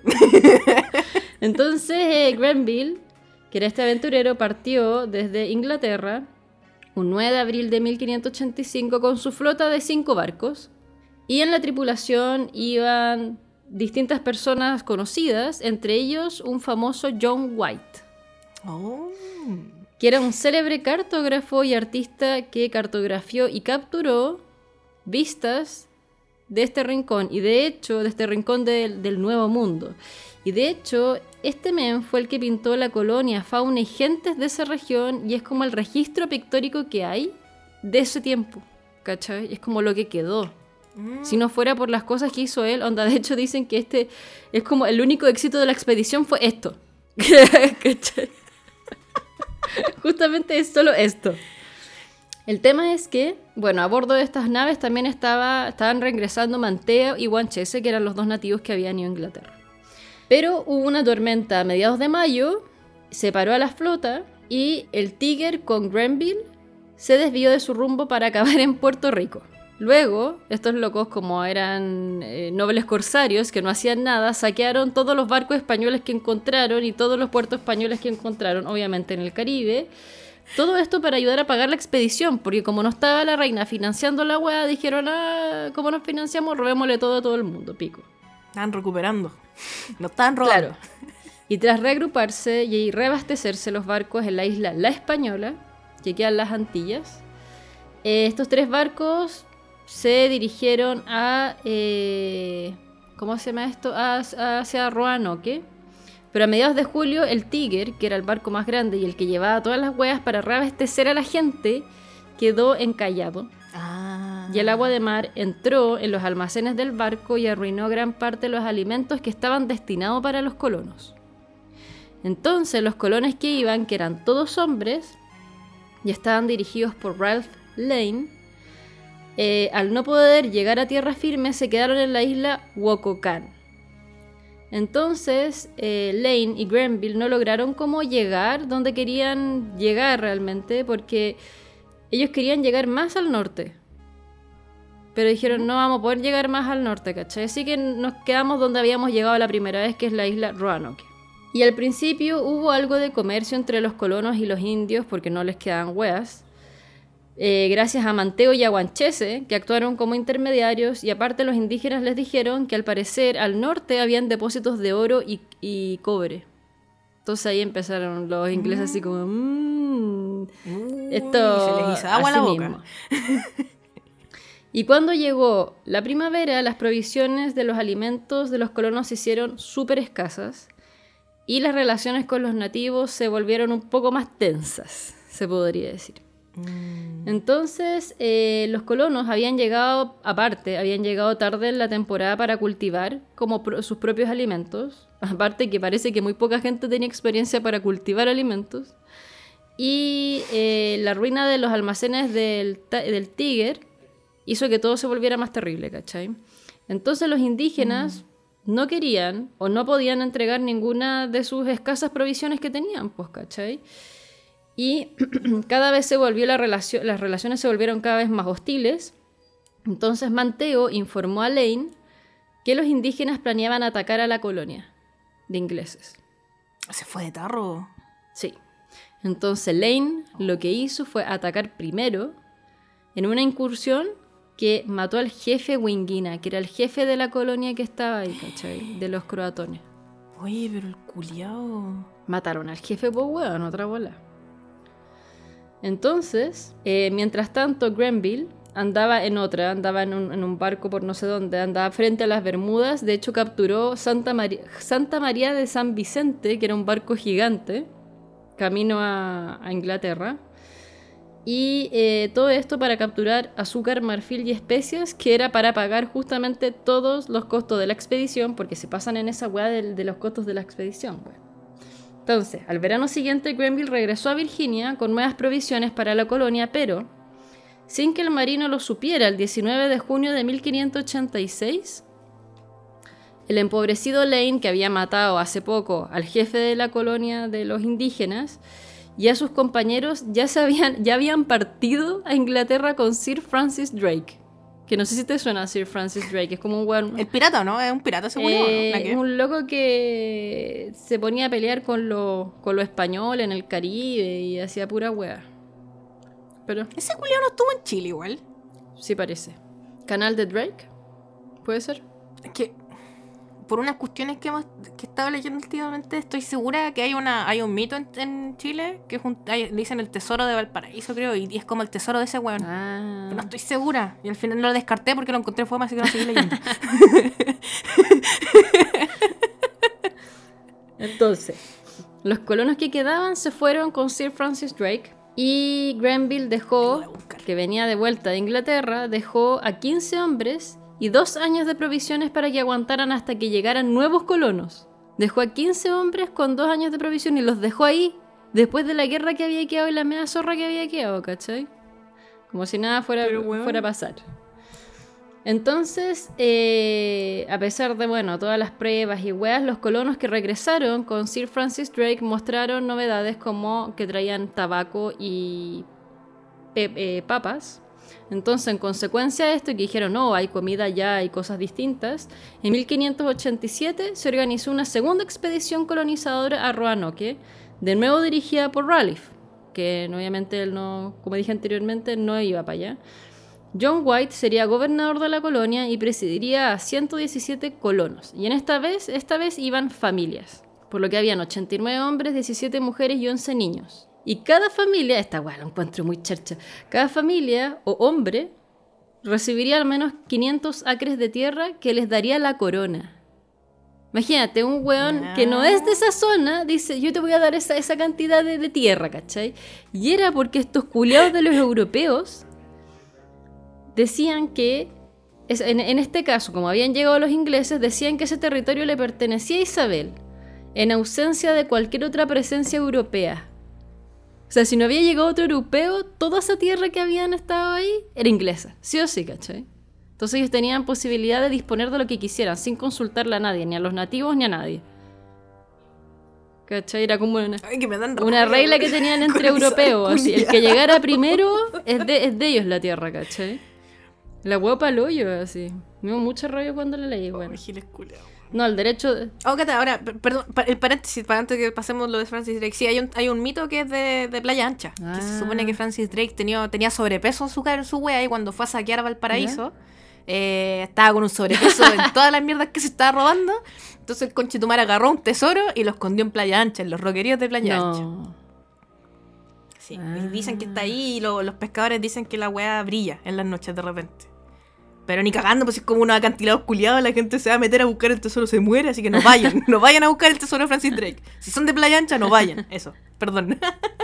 Entonces eh, Grenville, que era este aventurero, partió desde Inglaterra un nueve de abril de mil quinientos ochenta y cinco con su flota de cinco barcos. Y en la tripulación iban distintas personas conocidas, entre ellos un famoso John White, Oh. que era un célebre cartógrafo y artista que cartografió y capturó vistas de este rincón, y de hecho, de este rincón del, del Nuevo Mundo. Y de hecho, este men fue el que pintó la colonia, fauna y gentes de esa región, y es como el registro pictórico que hay de ese tiempo, ¿cachai? Es como lo que quedó. Mm. Si no fuera por las cosas que hizo él, onda, de hecho dicen que este es como el único éxito de la expedición fue esto. ¿Cachai? Justamente es solo esto. El tema es que, bueno, a bordo de estas naves también estaba, estaban reingresando Manteo y Wanchese, que eran los dos nativos que habían ido a Inglaterra. Pero hubo una tormenta a mediados de mayo, separó a la flota y el Tiger con Grenville se desvió de su rumbo para acabar en Puerto Rico. Luego, estos locos, como eran eh, nobles corsarios que no hacían nada, saquearon todos los barcos españoles que encontraron y todos los puertos españoles que encontraron, obviamente en el Caribe. Todo esto para ayudar a pagar la expedición, porque como no estaba la reina financiando la weá, dijeron, ah, ¿cómo nos financiamos? Robémosle todo a todo el mundo, pico. Estaban recuperando. No estaban robando. Claro. Y tras reagruparse y reabastecerse los barcos en la isla La Española, que queda en las Antillas, eh, estos tres barcos se dirigieron a... Eh, ¿cómo se llama esto? A, a- hacia Roanoke. Pero a mediados de julio, el Tiger, que era el barco más grande y el que llevaba todas las huevas para reabastecer a la gente, quedó encallado. Ah. Y el agua de mar entró en los almacenes del barco y arruinó gran parte de los alimentos que estaban destinados para los colonos. Entonces los colonos que iban, que eran todos hombres, y estaban dirigidos por Ralph Lane, eh, al no poder llegar a tierra firme, se quedaron en la isla Wokokan. Entonces eh, Lane y Grenville no lograron cómo llegar donde querían llegar realmente, porque ellos querían llegar más al norte. Pero dijeron, no vamos a poder llegar más al norte, ¿cachai? Así que nos quedamos donde habíamos llegado la primera vez, que es la isla Roanoke. Y al principio hubo algo de comercio entre los colonos y los indios, porque no les quedaban hueas. Eh, gracias a Manteo y a Wanchese, que actuaron como intermediarios, y aparte los indígenas les dijeron que al parecer al norte habían depósitos de oro y, y cobre. Entonces ahí empezaron los ingleses así como... Mmm, Uy, esto se les hizo agua a la así boca. mismo. Y cuando llegó la primavera, las provisiones de los alimentos de los colonos se hicieron súper escasas y las relaciones con los nativos se volvieron un poco más tensas, se podría decir. Mm. Entonces, eh, los colonos habían llegado, aparte, habían llegado tarde en la temporada para cultivar como pro- sus propios alimentos. Aparte que parece que muy poca gente tenía experiencia para cultivar alimentos. Y eh, la ruina de los almacenes del, ta- del Tiger hizo que todo se volviera más terrible, ¿cachai? Entonces los indígenas mm. no querían o no podían entregar ninguna de sus escasas provisiones que tenían, pues, ¿cachai? Y cada vez se volvió la relación, las relaciones se volvieron cada vez más hostiles. Entonces Manteo informó a Lane que los indígenas planeaban atacar a la colonia de ingleses. Se fue de tarro. Sí. Entonces Lane lo que hizo fue atacar primero en una incursión que mató al jefe Wingina, que era el jefe de la colonia que estaba ahí, ¿cachai? De los croatones. Oye, pero el culiao. Mataron al jefe, pues weón, otra bola. Entonces, eh, mientras tanto, Grenville andaba en otra, andaba en un, en un barco por no sé dónde, andaba frente a las Bermudas. De hecho, capturó Santa, Mari- Santa María de San Vicente, que era un barco gigante, camino a, a Inglaterra. Y eh, todo esto para capturar azúcar, marfil y especias, que era para pagar justamente todos los costos de la expedición, porque se pasan en esa weá de, de los costos de la expedición, weá. Entonces, al verano siguiente, Grenville regresó a Virginia con nuevas provisiones para la colonia, pero sin que el marino lo supiera, el diecinueve de junio de mil quinientos ochenta y seis, el empobrecido Lane, que había matado hace poco al jefe de la colonia de los indígenas, y a sus compañeros ya, se habían, ya habían partido a Inglaterra con Sir Francis Drake. Que no sé si te suena Sir Francis Drake, es como un weón... ¿El pirata o no? ¿Es un pirata seguro? Eh, ¿No? es un loco que se ponía a pelear con los con lo españoles en el Caribe y hacía pura wea. Pero Ese culiao no estuvo en Chile igual. sí parece. ¿Canal de Drake? ¿Puede ser? Es que, por unas cuestiones que hemos que he estado leyendo últimamente, estoy segura que hay una hay un mito en, en Chile que es un, hay- le dicen el tesoro de Valparaíso, creo, y, y es como el tesoro de ese weón. Ah. Pero no estoy segura. Y al final lo descarté porque lo encontré fome, así que no seguí leyendo. Entonces, los colonos que quedaban se fueron con Sir Francis Drake y Grenville dejó, Lo voy a buscar. que venía de vuelta de Inglaterra, dejó a quince hombres y dos años de provisiones para que aguantaran hasta que llegaran nuevos colonos. Dejó a quince hombres con dos años de provisión y los dejó ahí después de la guerra que había quedado y la media zorra que había quedado, ¿cachai? Como si nada fuera, Pero, weón. fuera a pasar. Entonces, eh, a pesar de, bueno, todas las pruebas y weas, los colonos que regresaron con Sir Francis Drake mostraron novedades como que traían tabaco y pe- eh, papas. Entonces, en consecuencia de esto, que dijeron, no, hay comida ya, hay cosas distintas, en mil quinientos ochenta y siete se organizó una segunda expedición colonizadora a Roanoke, de nuevo dirigida por Raleigh, que obviamente él no, como dije anteriormente, no iba para allá. John White sería gobernador de la colonia y presidiría a ciento diecisiete colonos. Y en esta vez, esta vez iban familias, por lo que habían ochenta y nueve hombres, diecisiete mujeres y once niños. Y cada familia, esta weá lo encuentro muy chercha, cada familia o hombre recibiría al menos quinientos acres de tierra que les daría la corona. Imagínate, un weón que no es de esa zona dice, yo te voy a dar esa, esa cantidad de, de tierra, ¿cachai? Y era porque estos culiados de los europeos decían que, es- en, en este caso, como habían llegado los ingleses, decían que ese territorio le pertenecía a Isabel, en ausencia de cualquier otra presencia europea. O sea, si no había llegado otro europeo, toda esa tierra que habían estado ahí era inglesa, sí o sí, ¿cachai? Entonces ellos tenían posibilidad de disponer de lo que quisieran, sin consultarle a nadie, ni a los nativos ni a nadie. ¿Cachai? Era como una, Ay, que me dan una rabia, regla weón. que tenían entre Con esa europeos. Así, el culiao. que llegara primero es de, es de ellos la tierra, ¿cachai? La hueá pa'l hoyo, así. Me dio mucho rollo cuando la leí, bueno. Ay, giles culiao. No, el derecho... de- Oh, Cata, ahora, per- perdón, pa- el paréntesis, para antes que pasemos lo de Francis Drake. Sí, hay un, hay un mito que es de, de Playa Ancha. Que se Ah. supone que Francis Drake tenía, tenía sobrepeso en su, ca- en su wea y cuando fue a saquear a Valparaíso, eh, estaba con un sobrepeso en todas las mierdas que se estaba robando. Entonces el conchetumar agarró un tesoro y lo escondió en Playa Ancha, en los roqueríos de Playa Ancha. No. Sí, Ah. y dicen que está ahí y lo- los pescadores dicen que la weá brilla en las noches de repente. Pero ni cagando, pues es como unos acantilados culiados, la gente se va a meter a buscar el tesoro, se muere, así que no vayan, no vayan a buscar el tesoro de Francis Drake. Si son de Playa Ancha, no vayan, eso, perdón.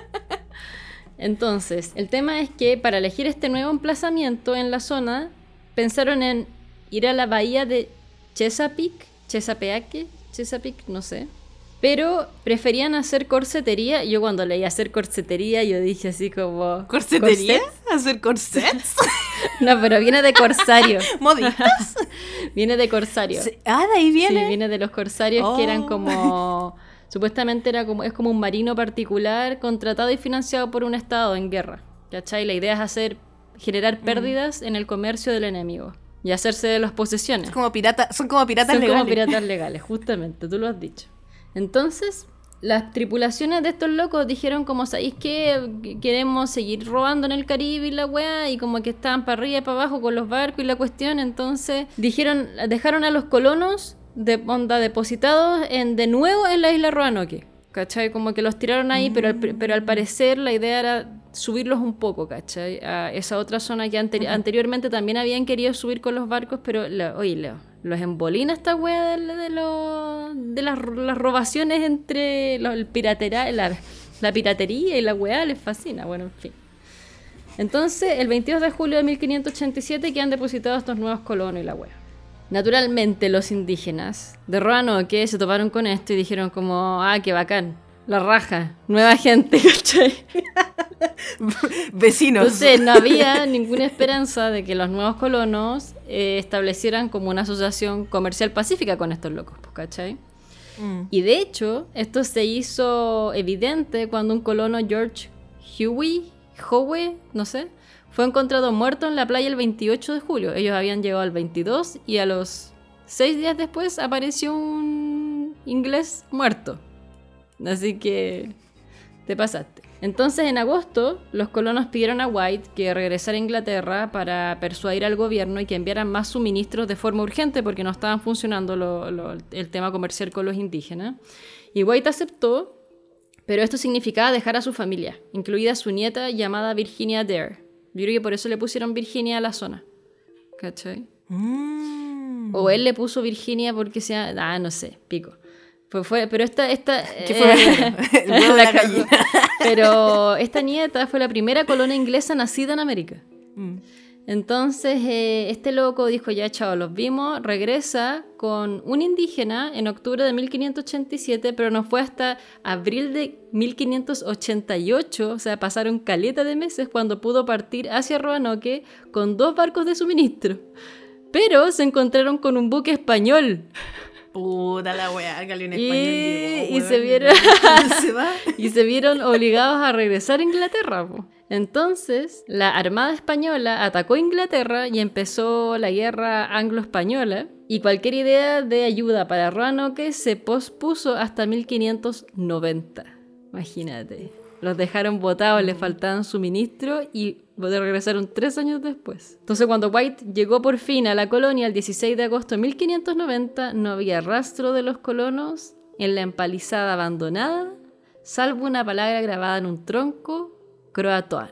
Entonces, el tema es que para elegir este nuevo emplazamiento en la zona, pensaron en ir a la bahía de Chesapeake, Chesapeake, Chesapeake, no sé. Pero preferían hacer corsetería. Yo cuando leí hacer corsetería, yo dije así como... ¿Corsetería? ¿corset? ¿Hacer corsets? No, pero viene de corsario. ¿Modistas? Viene de corsario. Sí. Ah, de ahí Sí, viene. viene de los corsarios Oh. que eran como... Supuestamente era como, es como un marino particular contratado y financiado por un estado en guerra. ¿Cachai? La idea es hacer, generar pérdidas en el comercio del enemigo y hacerse de las posesiones. Es como pirata, son como piratas Son legales. como piratas legales, justamente, tú lo has dicho. Entonces, las tripulaciones de estos locos dijeron como, ¿sabéis qué? Queremos seguir robando en el Caribe y la weá, y como que estaban para arriba y para abajo con los barcos y la cuestión, entonces dijeron, dejaron a los colonos de onda depositados en, de nuevo en la isla Roanoke, ¿cachai? Como que los tiraron ahí, pero, al, pero al parecer la idea era subirlos un poco, ¿cachai? A esa otra zona que anteri- anteriormente también habían querido subir con los barcos, pero, la, oye, Leo, los embolina esta wea de, de, lo- de las, las robaciones entre los, el piratera, la, la piratería y la wea les fascina, bueno, en fin. Entonces, el veintidós de julio de mil quinientos ochenta y siete quedan depositados estos nuevos colonos y la wea. Naturalmente, los indígenas de Roanoke se toparon con esto y dijeron como, ah, qué bacán, la raja, nueva gente, ¿cachai? Vecinos. Entonces, no había ninguna esperanza de que los nuevos colonos eh, establecieran como una asociación comercial pacífica con estos locos, ¿cachai? Mm. Y de hecho, esto se hizo evidente cuando un colono, George Huey, Howe, no sé, fue encontrado muerto en la playa el veintiocho de julio. Ellos habían llegado el veintidós y a los seis días después apareció un inglés muerto. Así que te pasaste. Entonces, en agosto, los colonos pidieron a White que regresara a Inglaterra para persuadir al gobierno y que enviaran más suministros de forma urgente porque no estaban funcionando lo, lo, el tema comercial con los indígenas. Y White aceptó, pero esto significaba dejar a su familia, incluida su nieta llamada Virginia Dare. Yo creo que por eso le pusieron Virginia a la zona. ¿Cachai? Mm. O él le puso Virginia porque sea... Ah, no sé, pico. Pues fue, pero esta... esta ¿Qué fue? Eh, el huevo de la calle. Pero esta nieta fue la primera colonia inglesa nacida en América. Mm. Entonces, eh, este loco dijo, ya, chao, los vimos, regresa con un indígena en octubre de mil quinientos ochenta y siete, pero no fue hasta abril de mil quinientos ochenta y ocho, o sea, pasaron caleta de meses cuando pudo partir hacia Roanoke con dos barcos de suministro. Pero se encontraron con un buque español. Puta la weá, que en español. Y, digo, y, se vieron, ¿Se va? y se vieron obligados a regresar a Inglaterra, po. Entonces, la Armada Española atacó Inglaterra y empezó la guerra anglo-española, y cualquier idea de ayuda para Roanoke se pospuso hasta mil quinientos noventa. Imagínate. Los dejaron botados, les faltaban suministros y regresaron tres años después. Entonces, cuando White llegó por fin a la colonia el dieciséis de agosto de mil quinientos noventa, no había rastro de los colonos en la empalizada abandonada, salvo una palabra grabada en un tronco, Croatoan.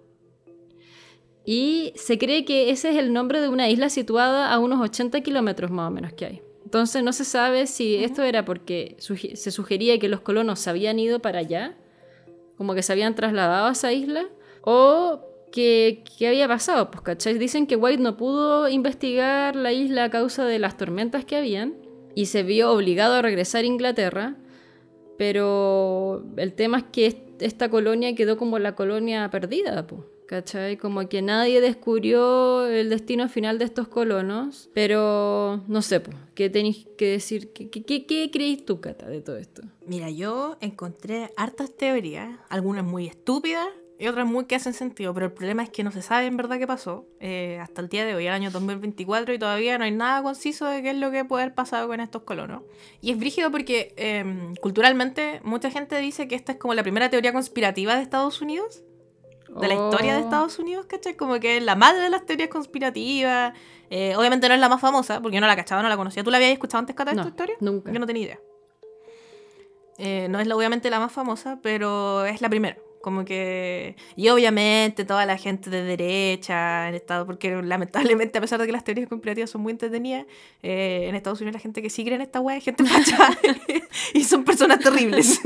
Y se cree que ese es el nombre de una isla situada a unos ochenta kilómetros más o menos que hay. Entonces no se sabe si esto era porque sugi- se sugería que los colonos se habían ido para allá, como que se habían trasladado a esa isla, o que, ¿qué había pasado? Pues, ¿cachai? Dicen que White no pudo investigar la isla a causa de las tormentas que habían y se vio obligado a regresar a Inglaterra, pero el tema es que esta colonia quedó como la colonia perdida, pues, ¿cachai? Como que nadie descubrió el destino final de estos colonos, pero no sé, pues, ¿qué tenéis que decir? ¿Qué, qué, qué, qué creéis tú, Cata, de todo esto? Mira, yo encontré hartas teorías, algunas muy estúpidas y otras muy que hacen sentido, pero el problema es que no se sabe en verdad qué pasó eh, hasta el día de hoy, el año dos mil veinticuatro, y todavía no hay nada conciso de qué es lo que puede haber pasado con estos colonos. Y es brígido porque eh, culturalmente mucha gente dice que esta es como la primera teoría conspirativa de Estados Unidos, de la historia de Estados Unidos, ¿cachai? Como que es la madre de las teorías conspirativas. Eh, obviamente no es la más famosa, porque yo no la cachaba, no la conocía. ¿Tú la habías escuchado antes, Cata, de no, esta historia? Nunca. Yo no tenía idea. Eh, no es la, obviamente la más famosa, pero es la primera. Como que... Y obviamente toda la gente de derecha en Estados... Porque lamentablemente, a pesar de que las teorías conspirativas son muy entretenidas, eh, en Estados Unidos la gente que sí cree en esta weá es gente facha. Y son personas terribles.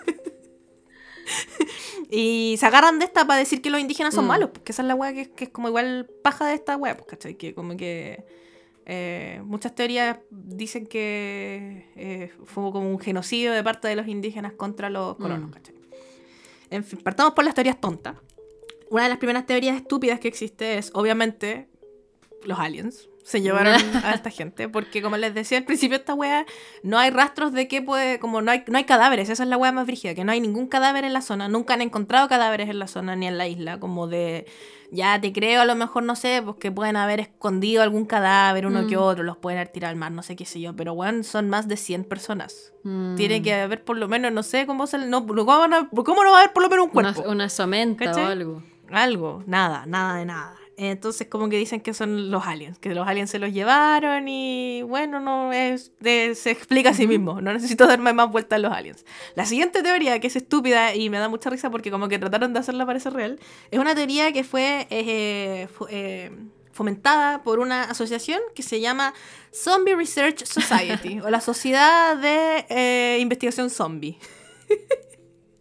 Y se agarran de esta para decir que los indígenas son mm. malos, porque esa es la weá que, que es como igual paja de esta weá, pues, ¿cachai? Que como que eh, muchas teorías dicen que eh, fue como un genocidio de parte de los indígenas contra los colonos, mm. ¿cachai? En fin, partamos por las teorías tontas. Una de las primeras teorías estúpidas que existe es, obviamente, los aliens. Se llevaron a esta gente, porque como les decía al principio, esta wea no hay rastros de qué puede, como no hay, no hay cadáveres, esa es la wea más brígida, que no hay ningún cadáver en la zona, nunca han encontrado cadáveres en la zona ni en la isla, como de, ya te creo, a lo mejor, no sé, pues que pueden haber escondido algún cadáver, uno mm. que otro, los pueden haber tirado al mar, no sé qué sé yo, pero weón, son más de cien personas. Mm. Tiene que haber por lo menos, no sé, cómo se, no, ¿cómo, van a, ¿cómo no va a haber por lo menos un cuerpo? Una, una somenta, ¿cachai? O algo. Algo, nada, nada de nada. Entonces como que dicen que son los aliens, que los aliens se los llevaron y bueno, no es de, se explica a sí mismo, no necesito darme más vueltas a los aliens. La siguiente teoría, que es estúpida y me da mucha risa porque como que trataron de hacerla parecer real, es una teoría que fue eh, fu- eh, fomentada por una asociación que se llama Zombie Research Society o la Sociedad de eh, Investigación Zombie.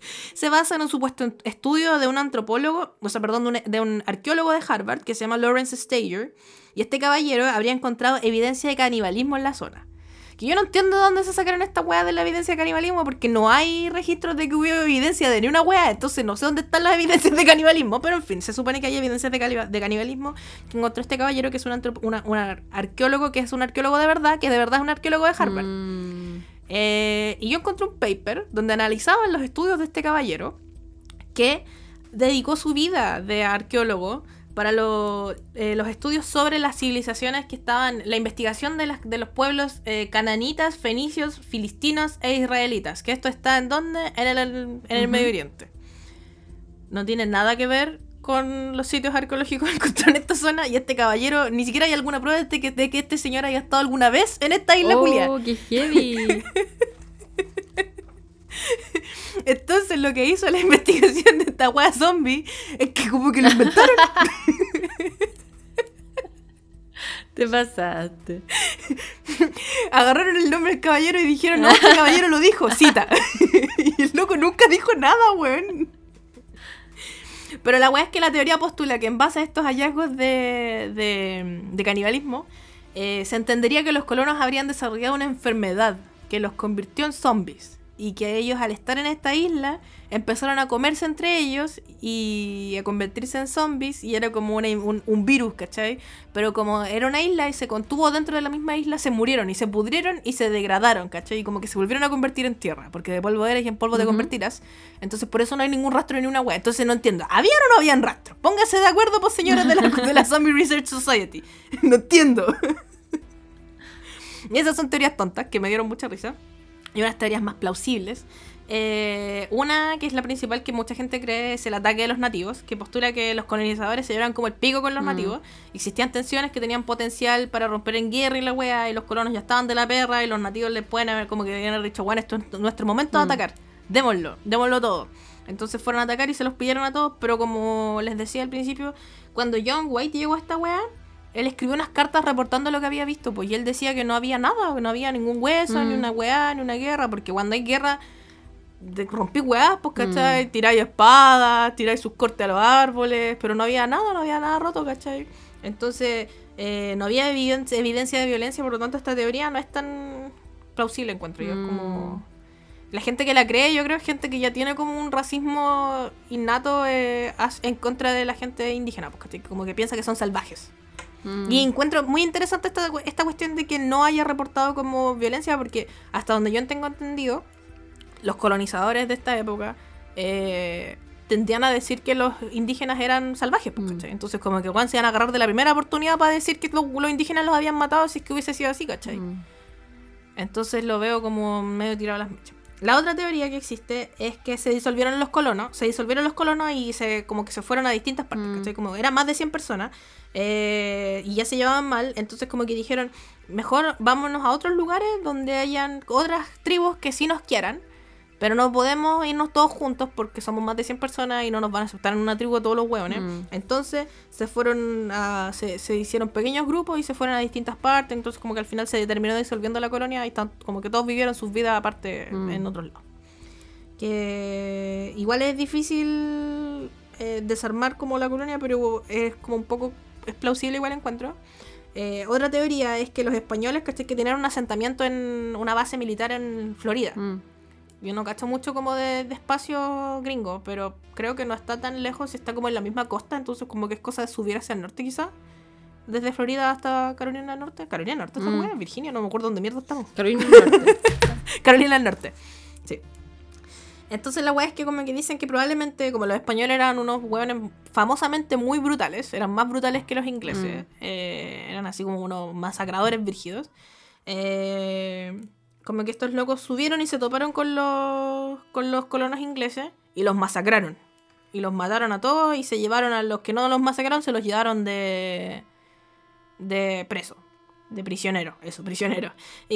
se basa en un supuesto estudio de un antropólogo, o sea, perdón, de un, de un arqueólogo de Harvard que se llama Lawrence Stager, y este caballero habría encontrado evidencia de canibalismo en la zona. Que yo no entiendo de dónde se sacaron esta weá de la evidencia de canibalismo, porque no hay registros de que hubo evidencia de ni una weá, entonces no sé dónde están las evidencias de canibalismo, pero en fin, se supone que hay evidencias de, cali- de canibalismo que encontró este caballero, que es un, antrop- una, una arqueólogo, que es un arqueólogo de verdad, que de verdad es un arqueólogo de Harvard. Mm. Eh, y yo encontré un paper donde analizaban los estudios de este caballero, que dedicó su vida de arqueólogo para lo, eh, los estudios sobre las civilizaciones que estaban, la investigación de, las, de los pueblos eh, cananitas, fenicios, filistinos e israelitas. Que esto está en dónde? En el, en el uh-huh. Medio Oriente. No tiene nada que ver con los sitios arqueológicos encontrados en esta zona, y este caballero, ni siquiera hay alguna prueba de que, de que este señor haya estado alguna vez en esta isla oh, culia. ¡Oh, qué heavy! Entonces lo que hizo la investigación de esta wea zombie es que como que lo inventaron. Te pasaste. Agarraron el nombre del caballero y dijeron, no, este caballero lo dijo, cita. Y el loco nunca dijo nada, weón. Pero la weá es que la teoría postula que en base a estos hallazgos de, de, de canibalismo, eh, se entendería que los colonos habrían desarrollado una enfermedad que los convirtió en zombies. Y que ellos, al estar en esta isla, empezaron a comerse entre ellos y a convertirse en zombies. Y era como una, un, un virus, ¿cachai? Pero como era una isla y se contuvo dentro de la misma isla, se murieron y se pudrieron y se degradaron, ¿cachai? Y como que se volvieron a convertir en tierra, porque de polvo eres y en polvo uh-huh. te convertirás. Entonces por eso no hay ningún rastro ni una wea. Entonces no entiendo, ¿habían o no habían rastro? Póngase de acuerdo, pues, señores de la, de la Zombie Research Society. No entiendo. Y esas son teorías tontas que me dieron mucha risa. Y unas teorías más plausibles. Eh, una, que es la principal, que mucha gente cree, es el ataque de los nativos, que postula que los colonizadores se llevaron como el pico con los mm. nativos. Existían tensiones que tenían potencial para romper en guerra y la wea, y los colonos ya estaban de la perra, y los nativos les pueden haber como que habían haber dicho, bueno, esto es nuestro momento mm. de atacar, démoslo, démoslo todo. Entonces fueron a atacar y se los pillaron a todos, pero como les decía al principio, cuando John White llegó a esta wea, él escribió unas cartas reportando lo que había visto, pues, y él decía que no había nada, que no había ningún hueso, mm. ni una weá, ni una guerra, porque cuando hay guerra, de, rompí weás, pues, ¿cachai? Mm. Tiráis espadas, tiráis sus cortes a los árboles, pero no había nada, no había nada roto, ¿cachai? Entonces, eh, no había evidencia, evidencia de violencia, por lo tanto, esta teoría no es tan plausible, encuentro yo, mm. es como... La gente que la cree, yo creo, es gente que ya tiene como un racismo innato eh, en contra de la gente indígena, pues, ¿cachai? Como que piensa que son salvajes. Mm. Y encuentro muy interesante esta, esta cuestión de que no haya reportado como violencia, porque hasta donde yo tengo entendido, los colonizadores de esta época eh, tendían a decir que los indígenas eran salvajes, pues, ¿cachai? Mm. Entonces como que Juan se iban a agarrar de la primera oportunidad para decir que los, los indígenas los habían matado si es que hubiese sido así, ¿cachai? Mm. Entonces lo veo como medio tirado a las mechas. La otra teoría que existe es que se disolvieron los colonos, se disolvieron los colonos y se como que se fueron a distintas partes, mm. ¿cachai? Como eran más de cien personas eh, y ya se llevaban mal, entonces como que dijeron, mejor vámonos a otros lugares donde hayan otras tribus que sí nos quieran, pero no podemos irnos todos juntos porque somos más de cien personas y no nos van a aceptar en una tribu todos los hueones. Mm. Entonces se fueron a, se, se hicieron pequeños grupos y se fueron a distintas partes, entonces como que al final se terminó disolviendo la colonia y están, como que todos vivieron sus vidas aparte mm. en otros lados. Que igual es difícil eh, desarmar como la colonia, pero es como un poco, es plausible igual encuentro. Eh, otra teoría es que los españoles, ¿cachai? Que tenían un asentamiento en una base militar en Florida. Mm. Yo no cacho mucho como de, de espacio gringo, pero creo que no está tan lejos, está como en la misma costa, entonces como que es cosa de subir hacia el norte quizás. Desde Florida hasta Carolina del Norte. Carolina del Norte, esa mm. weá, Virginia, no me acuerdo dónde mierda estamos. Carolina del Norte. Carolina del Norte, sí. Entonces la weá es que como que dicen que probablemente, como los españoles eran unos weones famosamente muy brutales, eran más brutales que los ingleses, mm. eh, eran así como unos masacradores brígidos, eh... como que estos locos subieron y se toparon con los con los colonos ingleses y los masacraron. Y los mataron a todos y se llevaron a los que no los masacraron, se los llevaron de de preso, de prisionero, eso, prisionero.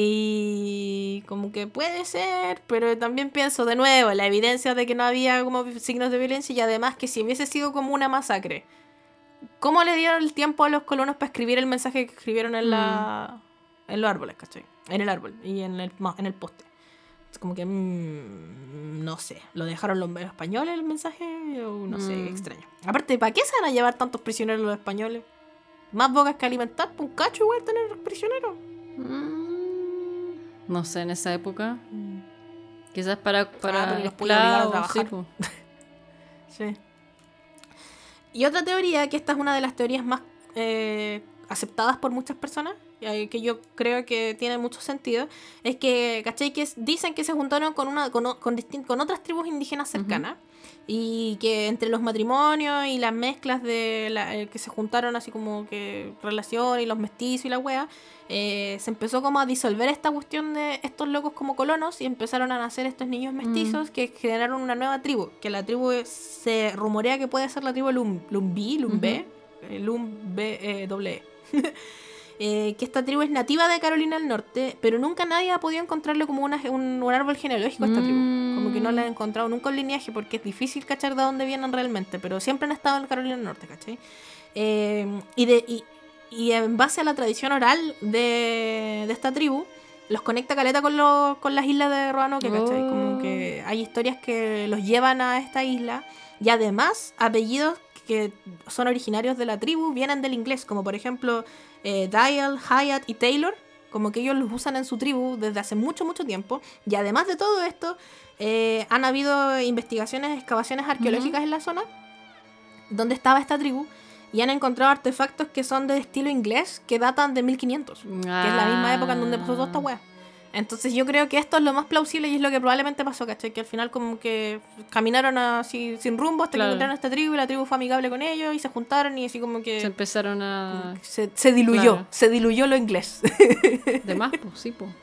Y como que puede ser, pero también pienso de nuevo, la evidencia de que no había como signos de violencia y además que si hubiese sido como una masacre, ¿cómo le dieron el tiempo a los colonos para escribir el mensaje que escribieron en la... Mm. en los árboles, ¿cachai? En el árbol y en el, en el poste. como que mmm, no sé, lo dejaron los españoles el mensaje o no sé, Mm. extraño. Aparte, ¿para qué se van a llevar tantos prisioneros los españoles? Más bocas que alimentar, pues un cacho igual tener prisioneros. Mm, no sé, en esa época. Quizás para, para porque los podía obligar a esclavos, sí, trabajar. po. Sí. Y otra teoría, que esta es una de las teorías más eh, aceptadas por muchas personas, eh, que yo creo que tiene mucho sentido, es que, ¿cachai? Que es- dicen que se juntaron con, una, con, o- con, distin- con otras tribus indígenas cercanas, y que entre los matrimonios y las mezclas de la, eh, que se juntaron así como que relación y los mestizos y la wea, eh, se empezó como a disolver esta cuestión de estos locos como colonos y empezaron a nacer estos niños mestizos que generaron una nueva tribu, que la tribu es- se rumorea que puede ser la tribu Lum, Lumbí, Lumbé, eh, Lumbe, eh, doble E. Eh, que esta tribu es nativa de Carolina del Norte, pero nunca nadie ha podido encontrarle como una, un, un árbol genealógico a esta tribu. Como que no la han encontrado nunca un lineaje, porque es difícil cachar de dónde vienen realmente, pero siempre han estado en Carolina del Norte, ¿cachai? Eh, y, de, y, y en base a la tradición oral de, de esta tribu, los conecta caleta con, los, con las islas de Roanoke, ¿cachai? Oh. Como que hay historias que los llevan a esta isla, y además apellidos que son originarios de la tribu vienen del inglés, como por ejemplo eh, Dial, Hyatt y Taylor, como que ellos los usan en su tribu desde hace mucho, mucho tiempo. Y además de todo esto, eh, han habido investigaciones, excavaciones arqueológicas Ujú. en la zona donde estaba esta tribu, y han encontrado artefactos que son de estilo inglés que datan de mil quinientos, que es la misma época en donde pasó toda esta wea. Entonces yo creo que esto es lo más plausible y es lo que probablemente pasó, ¿cachai? Que al final como que caminaron así sin rumbo hasta Claro. que encontraron a esta tribu, y la tribu fue amigable con ellos y se juntaron y así como que Se empezaron como a... que se, se diluyó, Claro. se diluyó lo inglés. De más, pues, sí, pues.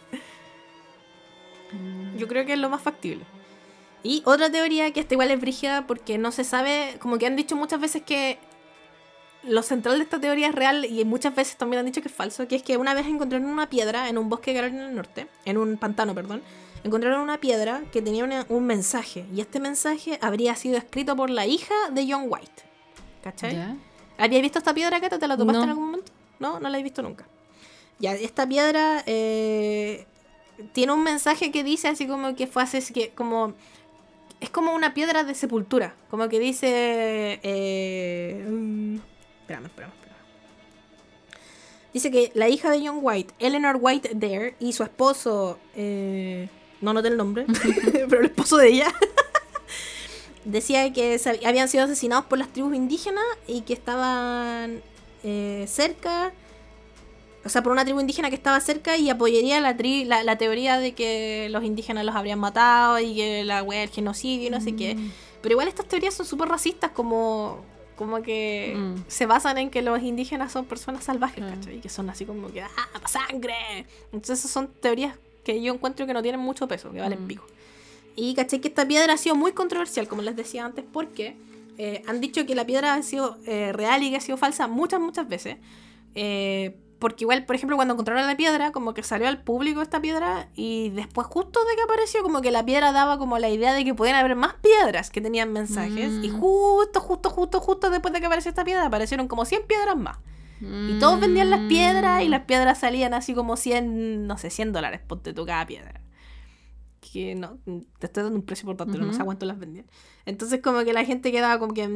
Yo creo que es lo más factible. Y otra teoría, que esta igual es brígida porque no se sabe, como que han dicho muchas veces que lo central de esta teoría es real, y muchas veces también han dicho que es falso, que es que una vez encontraron una piedra en un bosque de Carolina del Norte, en un pantano, perdón, encontraron una piedra que tenía una- un mensaje, y este mensaje habría sido escrito por la hija de John White. ¿Cachai? ¿Ya? ¿Habías visto esta piedra, Cata? ¿Te la topaste No. en algún momento? No, no la he visto nunca. Ya, esta piedra eh, tiene un mensaje que dice así como que fue hace, que como... Es como una piedra de sepultura. Como que dice... Eh, mm, espérame, espérame, espérame. Dice que la hija de John White, Eleanor White Dare, y su esposo... Eh, no noté el nombre, pero el esposo de ella... decía que se habían sido asesinados por las tribus indígenas y que estaban eh, cerca, o sea, por una tribu indígena que estaba cerca, y apoyaría la, tri la, la teoría de que los indígenas los habrían matado y que la wea del genocidio y no sé qué. Pero igual estas teorías son súper racistas, como, como que Mm. se basan en que los indígenas son personas salvajes, Mm. ¿cachai? Y que son así como que, ¡ah, sangre! Entonces esas son teorías que yo encuentro que no tienen mucho peso, que valen Mm. pico. Y caché que esta piedra ha sido muy controversial, como les decía antes, porque eh, han dicho que la piedra ha sido eh, real y que ha sido falsa muchas, muchas veces. Eh, porque igual, por ejemplo, cuando encontraron la piedra, como que salió al público esta piedra, y después justo de que apareció, como que la piedra daba como la idea de que podían haber más piedras que tenían mensajes. Mm. Y justo, justo, justo, justo después de que apareció esta piedra, aparecieron como cien piedras más. Y todos vendían las piedras, y las piedras salían así como cien, no sé, cien dólares, ponte tú cada piedra. Que no, te estoy dando un precio importante, pero no sé a cuánto las vendían. Entonces como que la gente quedaba como que...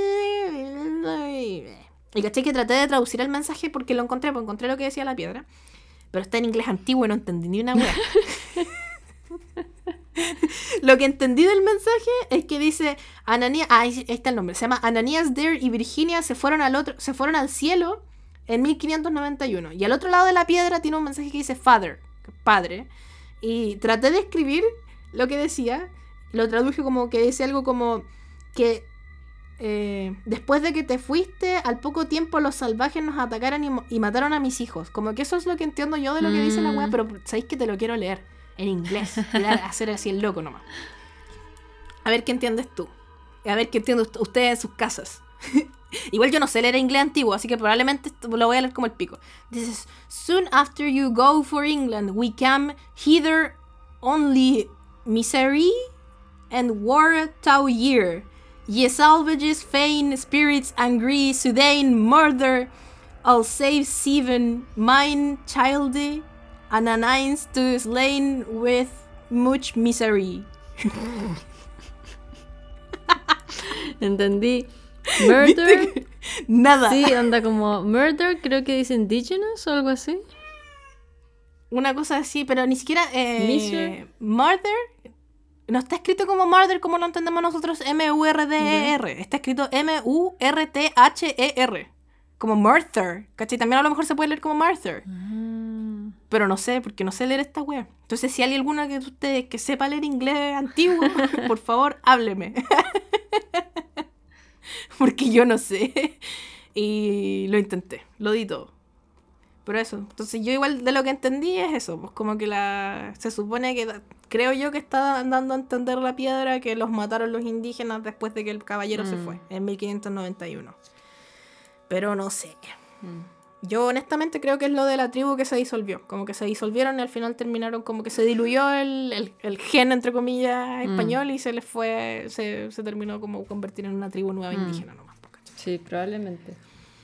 Y caché que traté de traducir el mensaje porque lo encontré, pues encontré lo que decía la piedra, pero está en inglés antiguo y no entendí ni una wea. Lo que entendí del mensaje es que dice Ananías, ah, ahí está el nombre, se llama Ananías Dare y Virginia se fueron al otro, se fueron al cielo en mil quinientos noventa y uno, y al otro lado de la piedra tiene un mensaje que dice Father, padre, y traté de escribir lo que decía, lo traduje como que dice algo como que eh, después de que te fuiste, al poco tiempo los salvajes nos atacaron y, y mataron a mis hijos. Como que eso es lo que entiendo yo de lo que mm. dice la wea, pero sabéis que te lo quiero leer en inglés y hacer así el loco nomás. A ver qué entiendes tú. A ver qué entienden ustedes en sus casas. Igual yo no sé leer inglés antiguo, así que probablemente lo voy a leer como el pico. This is, soon after you go for England, we came hither only misery and war tau year. Ye salvages, feign spirits, angry, Sudain, murder, all save seven, mine, childy, and a nines to slain with much misery. Entendí. Murder. Nada. Sí, anda como murder, creo que dice indigenous o algo así. Una cosa así, pero ni siquiera... Eh, Miser. Murder. No está escrito como murder como lo entendemos nosotros, M U R D E R. Está escrito M U R T H E R. Como Murder. ¿Cachai? También a lo mejor se puede leer como Murder. Ah. Pero no sé, porque no sé leer esta wea. Entonces, si hay alguna de ustedes que sepa leer inglés antiguo, por favor, hábleme. Porque yo no sé. Y lo intenté, lo di todo. Pero eso, entonces yo igual de lo que entendí es eso, pues como que la se supone que, creo yo que está dando a entender la piedra que los mataron los indígenas después de que el caballero mm. se fue, en mil quinientos noventa y uno. Pero no sé. Mm. Yo honestamente creo que es lo de la tribu que se disolvió, como que se disolvieron y al final terminaron, como que se diluyó el, el, el gen, entre comillas, español mm. y se les fue, se, se terminó como convertir en una tribu nueva mm. indígena nomás. Sí, probablemente.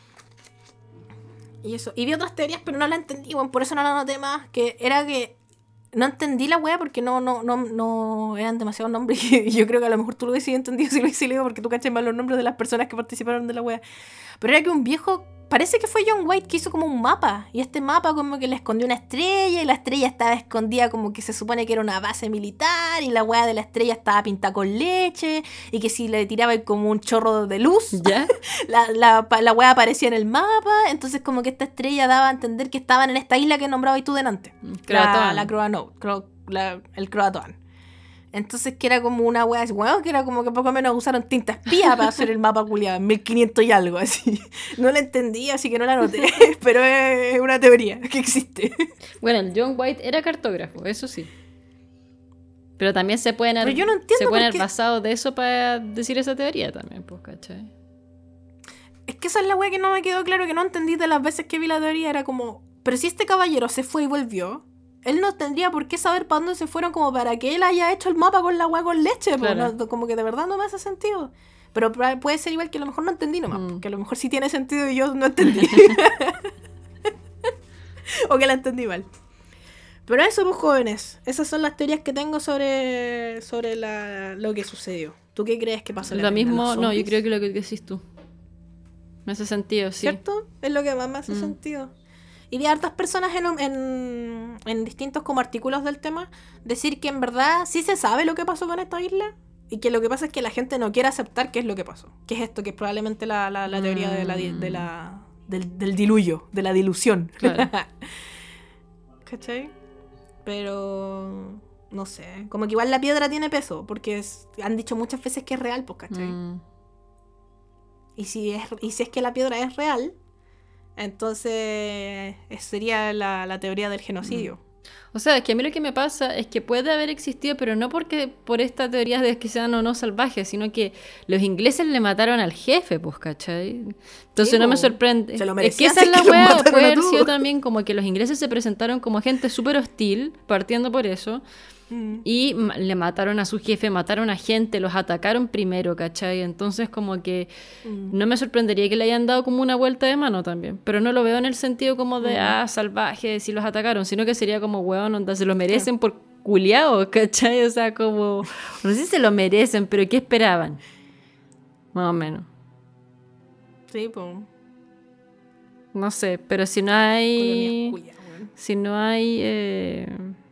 Y eso, y vi otras teorías, pero no las entendí, bueno, por eso no las noté más, que era que no entendí la wea porque no, no, no, no eran demasiados nombres, y yo creo que a lo mejor tú lo hubiese entendido si lo hubiese leído porque tú cachas más los nombres de las personas que participaron de la wea. Pero era que un viejo, parece que fue John White que hizo como un mapa, y este mapa como que le escondió una estrella, y la estrella estaba escondida como que se supone que era una base militar, y la wea de la estrella estaba pintada con leche, y que si le tiraba como un chorro de luz, ¿ya? la, la, la wea aparecía en el mapa, entonces como que esta estrella daba a entender que estaban en esta isla que nombrabas tú delante. La, la Croatoan, Cro, la, el Croatoan. Entonces que era como una wea así, bueno, que era como que poco menos usaron tinta espía para hacer el mapa culiado en mil quinientos y algo así. No la entendí, así que no la anoté, pero es una teoría que existe. Bueno, el John White era cartógrafo, eso sí. Pero también se pueden haber, yo no se pueden haber basado de eso para decir esa teoría también, pues, ¿cachai? Es que esa es la wea que no me quedó claro, que no entendí de las veces que vi la teoría, era como, pero si este caballero se fue y volvió, él no tendría por qué saber para dónde se fueron como para que él haya hecho el mapa con la hueá con leche. Claro. No, como que de verdad no me hace sentido. Pero puede ser igual que a lo mejor no entendí nomás. Mm. Que a lo mejor sí tiene sentido y yo no entendí. O que la entendí mal. Pero eso, pues, jóvenes. Esas son las teorías que tengo sobre, sobre la, lo que sucedió. ¿Tú qué crees que pasó? Lo mismo, no, yo creo que lo que decís tú. Me hace sentido, sí. ¿Cierto? Es lo que más me hace mm. sentido. Y de hartas personas en, en, en distintos como artículos del tema decir que en verdad sí se sabe lo que pasó con esta isla y que lo que pasa es que la gente no quiere aceptar qué es lo que pasó. ¿Qué es esto? Que es probablemente la, la, la teoría de la, de la, del, del diluvio, de la dilución. Claro. ¿Cachai? Pero no sé, como que igual la piedra tiene peso porque es, han dicho muchas veces que es real, pues, ¿cachai? Mm. Y, si es, y si es que la piedra es real, entonces sería la, la teoría del genocidio. O sea, es que a mí lo que me pasa es que puede haber existido, pero no porque por esta teoría de que sean o no salvajes, sino que los ingleses le mataron al jefe, pues, ¿cachai? Entonces sí, no me sorprende. Se lo es que esa es la wea, puede haber sido también como que los ingleses se presentaron como gente súper hostil, partiendo por eso, mm. y le mataron a su jefe, mataron a gente, los atacaron primero, ¿cachai? Entonces como que mm. no me sorprendería que le hayan dado como una vuelta de mano también, pero no lo veo en el sentido como de, mm. ah, salvajes, si los atacaron, sino que sería como, weón, onda, se lo merecen mm. por culiados, ¿cachai? O sea, como, no sé si se lo merecen, pero ¿qué esperaban? Más o menos. Sí, pues. No sé, pero si no hay... Culia, bueno. Si no hay... Eh...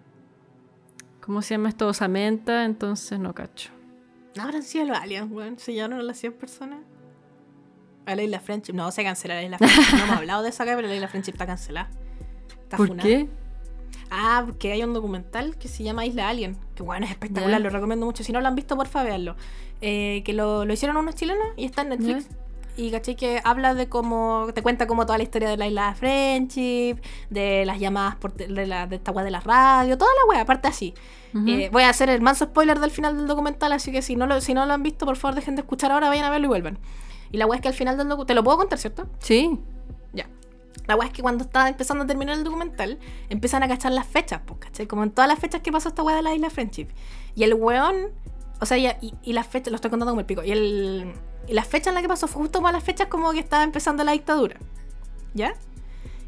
¿Cómo se llama esto? Osamenta, entonces no cacho. No habrán sido los aliens, weón. Se llevaron a las cien personas. A la Isla Friendship. No, se cancela la Isla Friendship. No hemos hablado de esa acá, pero la Isla Friendship está cancelada. Está ¿Por funada. qué? Ah, porque hay un documental que se llama Isla Alien. Que bueno, es espectacular, ¿ya? Lo recomiendo mucho. Si no lo han visto, porfa, véanlo. Eh, que lo, lo hicieron unos chilenos y está en Netflix. ¿Ya? Y caché que habla de cómo, te cuenta como toda la historia de la Isla Friendship, de las llamadas por te, de, la, de esta wea de la radio, toda la wea, aparte así. Uh-huh. Eh, voy a hacer el manso spoiler del final del documental, así que si no lo, si no lo han visto, por favor dejen de escuchar ahora, vayan a verlo y vuelvan. Y la wea es que al final del documental, ¿te lo puedo contar, cierto? Sí. Ya. La wea es que cuando está empezando a terminar el documental, empiezan a cachar las fechas, pues, ¿cachai? Como en todas las fechas que pasó esta wea de la Isla Friendship. Y el weón, o sea, y, y, y las fechas, lo estoy contando como el pico, y el... Y la fecha en la que pasó fue justo como las fechas como que estaba empezando la dictadura. ¿Ya?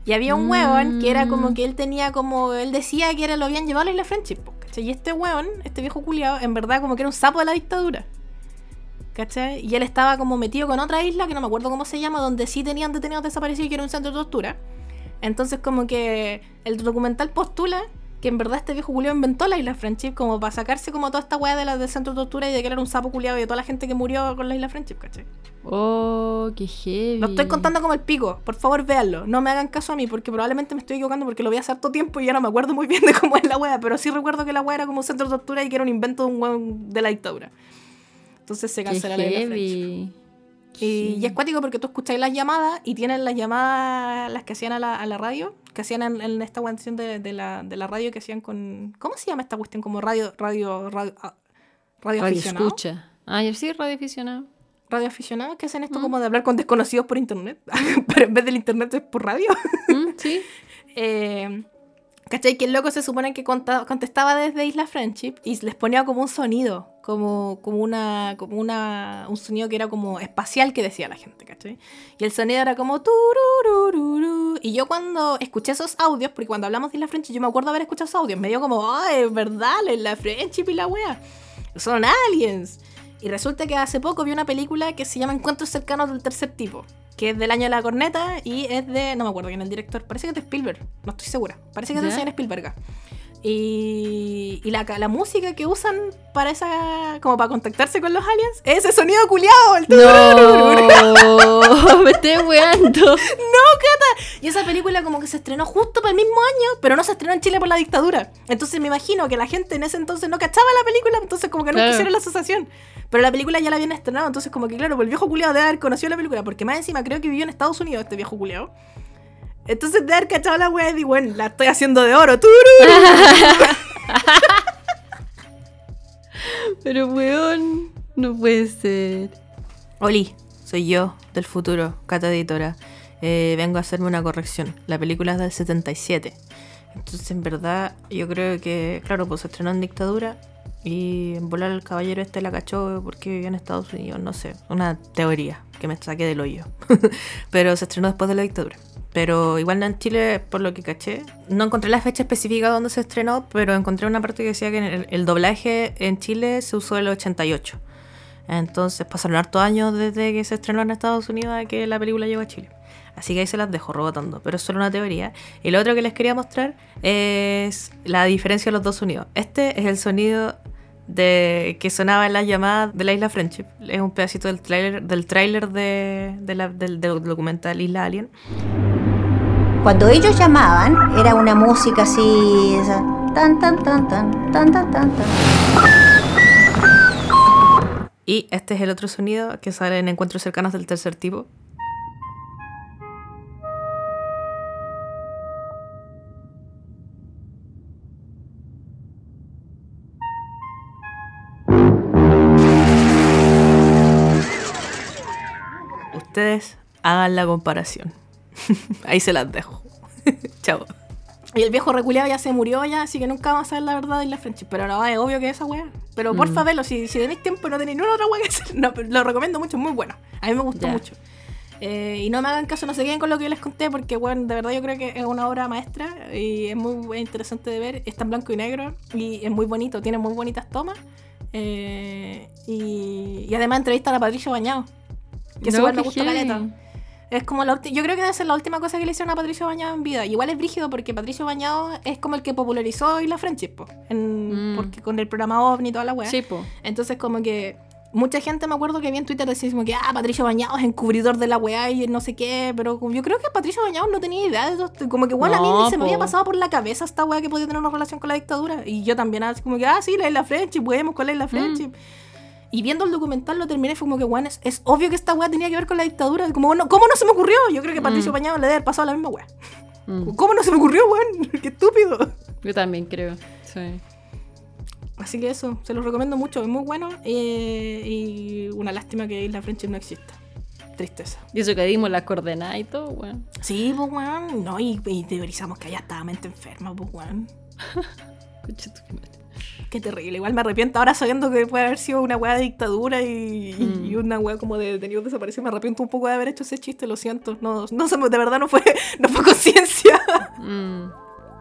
Y había un weón que era como que él tenía como... Él decía que era, lo habían llevado a la Isla Friendship, ¿cachai? Y este weón, este viejo culiado, en verdad como que era un sapo de la dictadura, ¿cachai? Y él estaba como metido con otra isla, que no me acuerdo cómo se llama, donde sí tenían detenidos desaparecidos y que era un centro de tortura. Entonces como que el documental postula que en verdad este viejo culiado inventó la Isla Friendship como para sacarse como toda esta weá de la del centro de tortura y de que él era un sapo culiado y de toda la gente que murió con la Isla Friendship, ¿cachai? Oh, qué heavy. Lo estoy contando como el pico, por favor véanlo, no me hagan caso a mí porque probablemente me estoy equivocando porque lo vi hace harto tiempo y ya no me acuerdo muy bien de cómo es la weá, pero sí recuerdo que la weá era como un centro de tortura y que era un invento de un weón de la dictadura. Entonces se cancela la Isla Friendship. Y, y es cuático porque tú escucháis las llamadas y tienen las llamadas, las que hacían a la, a la radio, que hacían en, en esta cuestión de, de, la, de la radio que hacían con... ¿Cómo se llama esta cuestión? Como radio... Radio, radio, radio, radio aficionado. Escucha. Ah, yo sí, radio aficionado. Radio aficionado, que hacen esto ¿Mm? como de hablar con desconocidos por internet. Pero en vez del internet es por radio. ¿Mm? Sí. eh, ¿Cachai? Que el loco se supone que conta, contestaba desde Isla Friendship y les ponía como un sonido, como, como, una, como una, un sonido que era como espacial que decía la gente, ¿cachai? Y el sonido era como tururururu. Y yo cuando escuché esos audios, porque cuando hablamos de Isla Friendship yo me acuerdo haber escuchado esos audios, me dio como, ay, es verdad, la Isla Friendship y la wea, son aliens. Y resulta que hace poco vi una película que se llama Encuentros cercanos del tercer tipo, que es del año de la corneta y es de, no me acuerdo quién es el director, parece que es de Spielberg, no estoy segura, parece que es del señor Spielberg. Y, y la, la música que usan para esa, como para contactarse con los aliens, es ese sonido culiado. El no, me estoy weando. No, Cata. Y esa película como que se estrenó justo para el mismo año, pero no se estrenó en Chile por la dictadura. Entonces me imagino que la gente en ese entonces no cachaba la película, entonces como que no claro. Hicieron la asociación. Pero la película ya la habían estrenado, entonces como que claro, pues el viejo culiado debe haber conocido la película, porque más encima creo que vivió en Estados Unidos este viejo culiado. Entonces de haber cachado la wea y digo, bueno, la estoy haciendo de oro. Pero weón, no puede ser. Oli, soy yo, del futuro, Cata Editora. Eh, vengo a hacerme una corrección. La película es del setenta y siete. Entonces en verdad yo creo que, claro, pues se estrenó en dictadura y en volar el caballero este la cachó porque vivía en Estados Unidos, no sé, una teoría que me saqué del hoyo. Pero se estrenó después de la dictadura. Pero igual no en Chile, por lo que caché. No encontré la fecha específica donde se estrenó, pero encontré una parte que decía que el, el doblaje en Chile se usó en el ochenta y ocho. Entonces pasaron hartos años desde que se estrenó en Estados Unidos a que la película llegó a Chile. Así que ahí se las dejo rebotando, pero es solo una teoría. Y lo otro que les quería mostrar es la diferencia de los dos sonidos. Este es el sonido de que sonaba en las llamadas de la Isla Friendship. Es un pedacito del tráiler del tráiler de, de la, del, del documental Isla Alien. Cuando ellos llamaban, era una música así, esa, tan, tan, tan, tan, tan, tan, tan, tan. Y este es el otro sonido que sale en Encuentros cercanos del tercer tipo. Ustedes hagan la comparación. Ahí se las dejo. Chao. Y el viejo reculeado ya se murió ya, así que nunca vamos a saber la verdad de la Friendship. Pero no, es obvio que es esa weá. Pero porfa, mm. velo, si, si tenéis tiempo y no tenéis ninguna otra weá que hacer. No, pero lo recomiendo mucho, es muy bueno. A mí me gustó yeah. mucho. Eh, y no me hagan caso, no se queden con lo que yo les conté, porque bueno, de verdad yo creo que es una obra maestra y es muy interesante de ver. Está en blanco y negro y es muy bonito, tiene muy bonitas tomas. Eh, y, y además entrevistan a Patricio Bañado, que no, igual me gusta caleta. Es como la ulti- yo creo que debe ser la última cosa que le hicieron a Patricio Bañado en vida. Igual es brígido porque Patricio Bañado es como el que popularizó Isla Friendship, po, en, mm. porque con el programa OVNI y toda la weá. Sí, po. Entonces como que mucha gente me acuerdo que vi en Twitter decía como que ah, Patricio Bañado es encubridor de la weá y no sé qué, pero yo creo que Patricio Bañado no tenía idea de eso. Como que bueno, no, a mí ni se me había pasado por la cabeza esta weá que podía tener una relación con la dictadura. Y yo también así como que ah, sí, la Isla Friendship, podemos con la Isla Friendship. Mm. Y viendo el documental lo terminé y fue como que, bueno, es, es obvio que esta weá tenía que ver con la dictadura. Como, no, ¿cómo no se me ocurrió? Yo creo que Patricio mm. Bañado le debe haber pasado la misma weá. Mm. ¿Cómo no se me ocurrió, weón? ¡Qué estúpido! Yo también creo, sí. Así que eso, se los recomiendo mucho, es muy bueno. Eh, y una lástima que Isla Friendship no exista. Tristeza. Y eso que dimos las coordenadas y todo, weón. Sí, pues, weón. No, y, y teorizamos que ella estaba mente enferma, pues, weón. Qué terrible. Igual me arrepiento ahora sabiendo que puede haber sido una weá de dictadura y, mm. y una weá como de detenidos desaparecidos. Me arrepiento un poco de haber hecho ese chiste, lo siento. No, no de verdad no fue, no fue conciencia. Mm.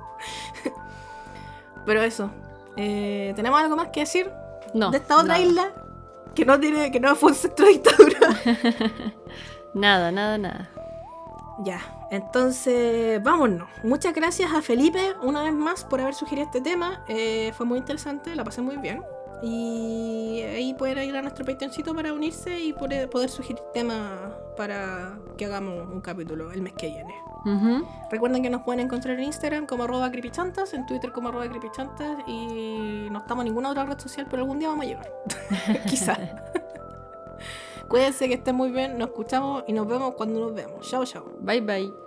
Pero eso. Eh, ¿Tenemos algo más que decir? No. De esta otra nada. isla que no tiene, que no fue un centro de dictadura. Nada, nada, nada. Ya, entonces vámonos. Muchas gracias a Felipe una vez más por haber sugerido este tema. Eh, fue muy interesante, la pasé muy bien. Y ahí pueden ir a nuestro Patreoncito para unirse y poder, poder sugerir temas para que hagamos un capítulo el mes que viene. Uh-huh. Recuerden que nos pueden encontrar en Instagram como arroba creepychantas, en Twitter como arroba creepychantas, y no estamos en ninguna otra red social, pero algún día vamos a llegar. Quizás. Cuídense, que estén muy bien, nos escuchamos y nos vemos cuando nos vemos. Chao, chao. Bye, bye.